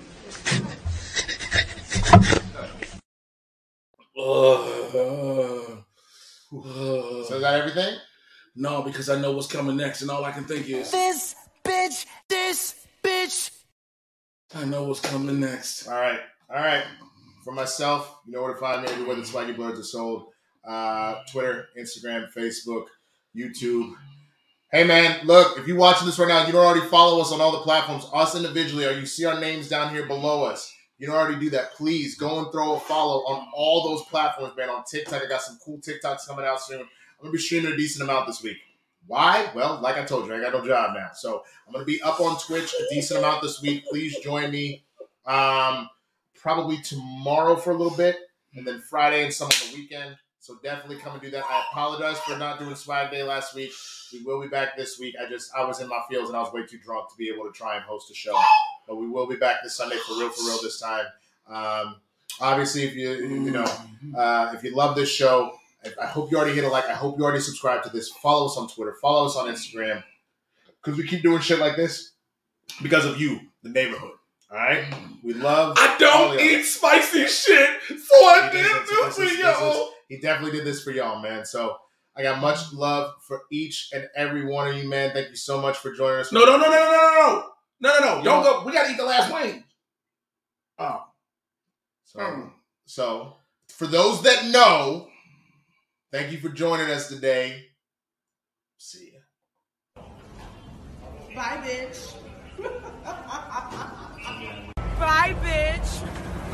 Uh, uh, uh, so is that everything? No, because I know what's coming next, and all I can think is this bitch, this bitch. I know what's coming next. All right, all right. For myself, you know where to find me everywhere the Swaggy Blurs are sold. Uh, Twitter, Instagram, Facebook, YouTube. Hey man, look, if you're watching this right now, you don't already follow us on all the platforms, us individually, or you see our names down here below us. You don't already do that. Please go and throw a follow on all those platforms, man. On TikTok, I got some cool TikToks coming out soon. I'm going to be streaming a decent amount this week. Why? Well, like I told you, I got no job now. So I'm going to be up on Twitch a decent amount this week. Please join me um, probably tomorrow for a little bit, and then Friday and some on the weekend. So definitely come and do that. I apologize for not doing Swag Day last week. We will be back this week. I just, I was in my feels and I was way too drunk to be able to try and host a show. But we will be back this Sunday for real, for real this time. Um, obviously, if you, you know, uh, if you love this show, I hope you already hit a like. I hope you already subscribed to this. Follow us on Twitter. Follow us on Instagram. Because we keep doing shit like this because of you, the neighborhood. All right? We love I don't eat y'all. Spicy shit, so I did this for y'all. He definitely did this for y'all, man. So I got much love for each and every one of you, man. Thank you so much for joining us. No, no, no, no, no, no, no. No, no, no. Don't go. We got to eat the last wing. Oh. So, mm. so, for those that know, thank you for joining us today. See ya. Bye, bitch. Bye, bitch.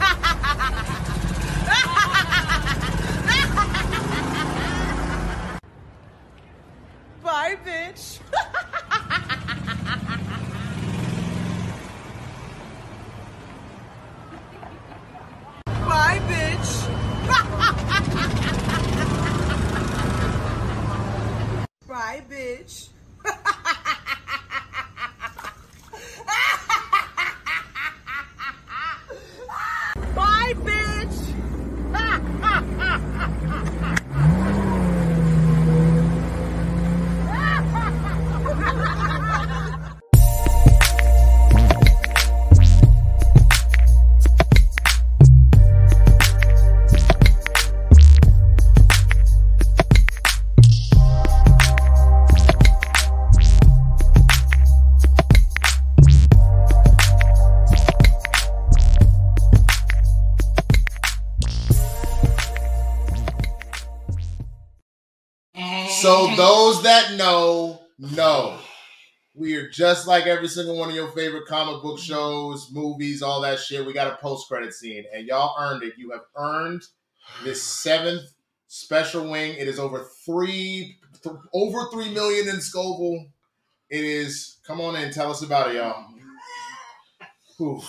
Bye, bitch. Bye, bitch. Bye, bitch. Bye, bitch. So those that know, know. We are just like every single one of your favorite comic book shows, movies, all that shit. We got a post-credit scene, and y'all earned it. You have earned this seventh special wing. It is over three, th- over three million in Scoville. It is. Come on in, tell us about it, y'all. Whew.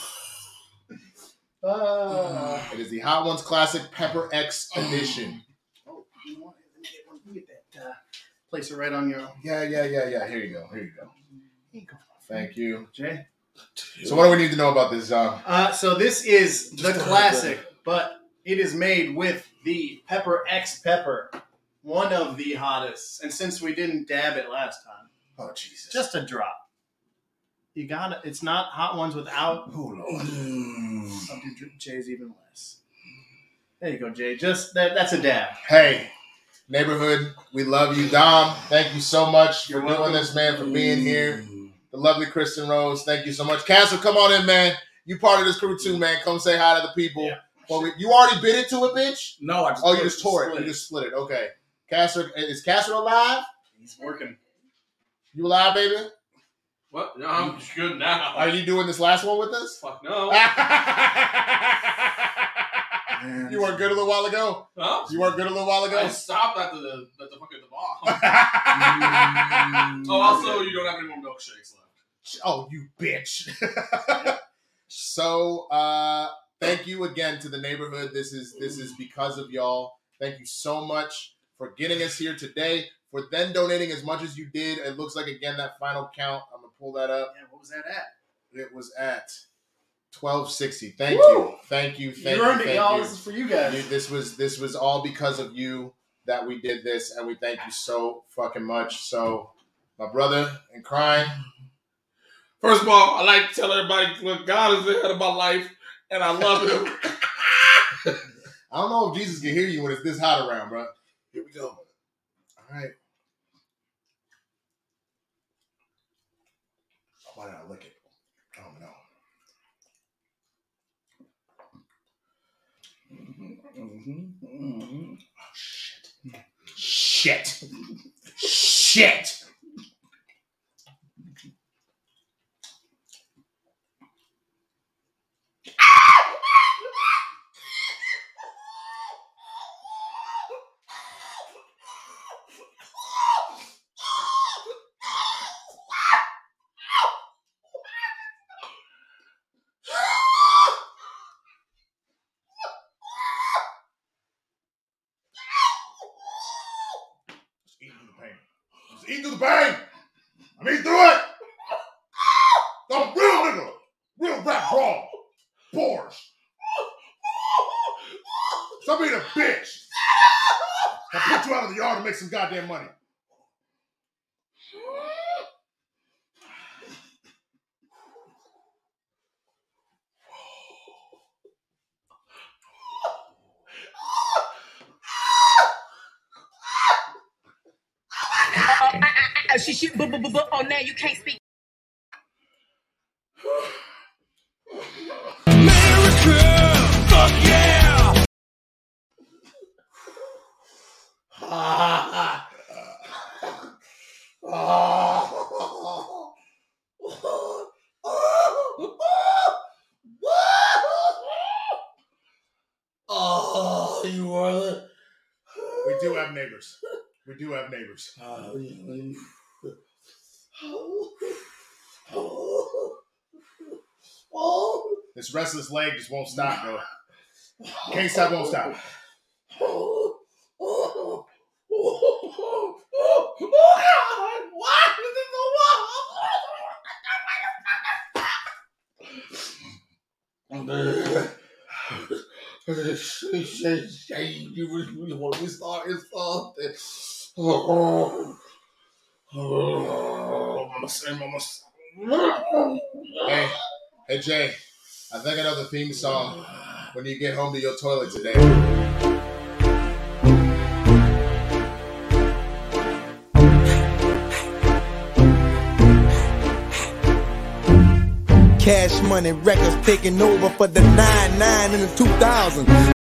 Uh, it is the Hot Ones Classic Pepper X Edition. Oh, you want it? Let me get that. Uh, place it right on your. Yeah, yeah, yeah, yeah. Here you go. Here you go. Here you go. Thank you, Jay. So, what do we need to know about this, John? Uh, so this is the classic, but it is made with the Pepper X Pepper, one of the hottest. And since we didn't dab it last time, oh Jesus, just a drop. You got it. It's not Hot Ones without. Oh Lord. I'll do Jay's even less. There you go, Jay. Just that. That's a dab. Hey, neighborhood, we love you, Dom. Thank you so much You're for welcome. doing this, man, for being here. The lovely Kristen Rose, thank you so much. Castle, come on in, man. You part of this crew too, man. Come say hi to the people. Yeah. Well, we, you already bit into it, bitch? No, I just oh, you just tore it. it. You just split it. Okay. Castle, is Castle alive? He's working. You alive, baby? What? No, I'm good now. Are you doing this last one with us? Fuck no. You weren't good a little while ago? Huh? You weren't good a little while ago? I stopped after the, at the fucking the bar. Oh, also, you don't have any more milkshakes left. Oh, you bitch. So, uh, thank you again to the neighborhood. This is this is because of y'all. Thank you so much for getting us here today, for then donating as much as you did. It looks like, again, that final count. I'm going to pull that up. Yeah, what was that at? It was at twelve sixty. Thank Woo! you. Thank you. Thank you you. earned Thank it, y'all. you. This is for you guys. You, this was this was all because of you that we did this, and we thank you so fucking much. So, my brother in crime. First of all, I like to tell everybody what God is the head of my life, and I love him. I don't know if Jesus can hear you when it's this hot around, bro. Here we go. All right. Why did I lick it? I don't know. Mm-hmm, mm-hmm. Oh, shit. Shit. Shit. Eat through the pain. I'm eating through it. I'm real nigga. Real rap brawl. Boars. Stop being a bitch. I'll put you out of the yard and make some goddamn money. She shoot, but, but, but, oh, now you can't speak. America, fuck yeah! Oh, you are the... We do have neighbors. We do have neighbors. Uh, This restless leg just won't stop, bro. Can't stop, won't stop. You really want to start something? Oh, Hey, hey Jay, I think I know the theme song when you get home to your toilet today. Cash Money Records taking over for the nine nine in the two thousands.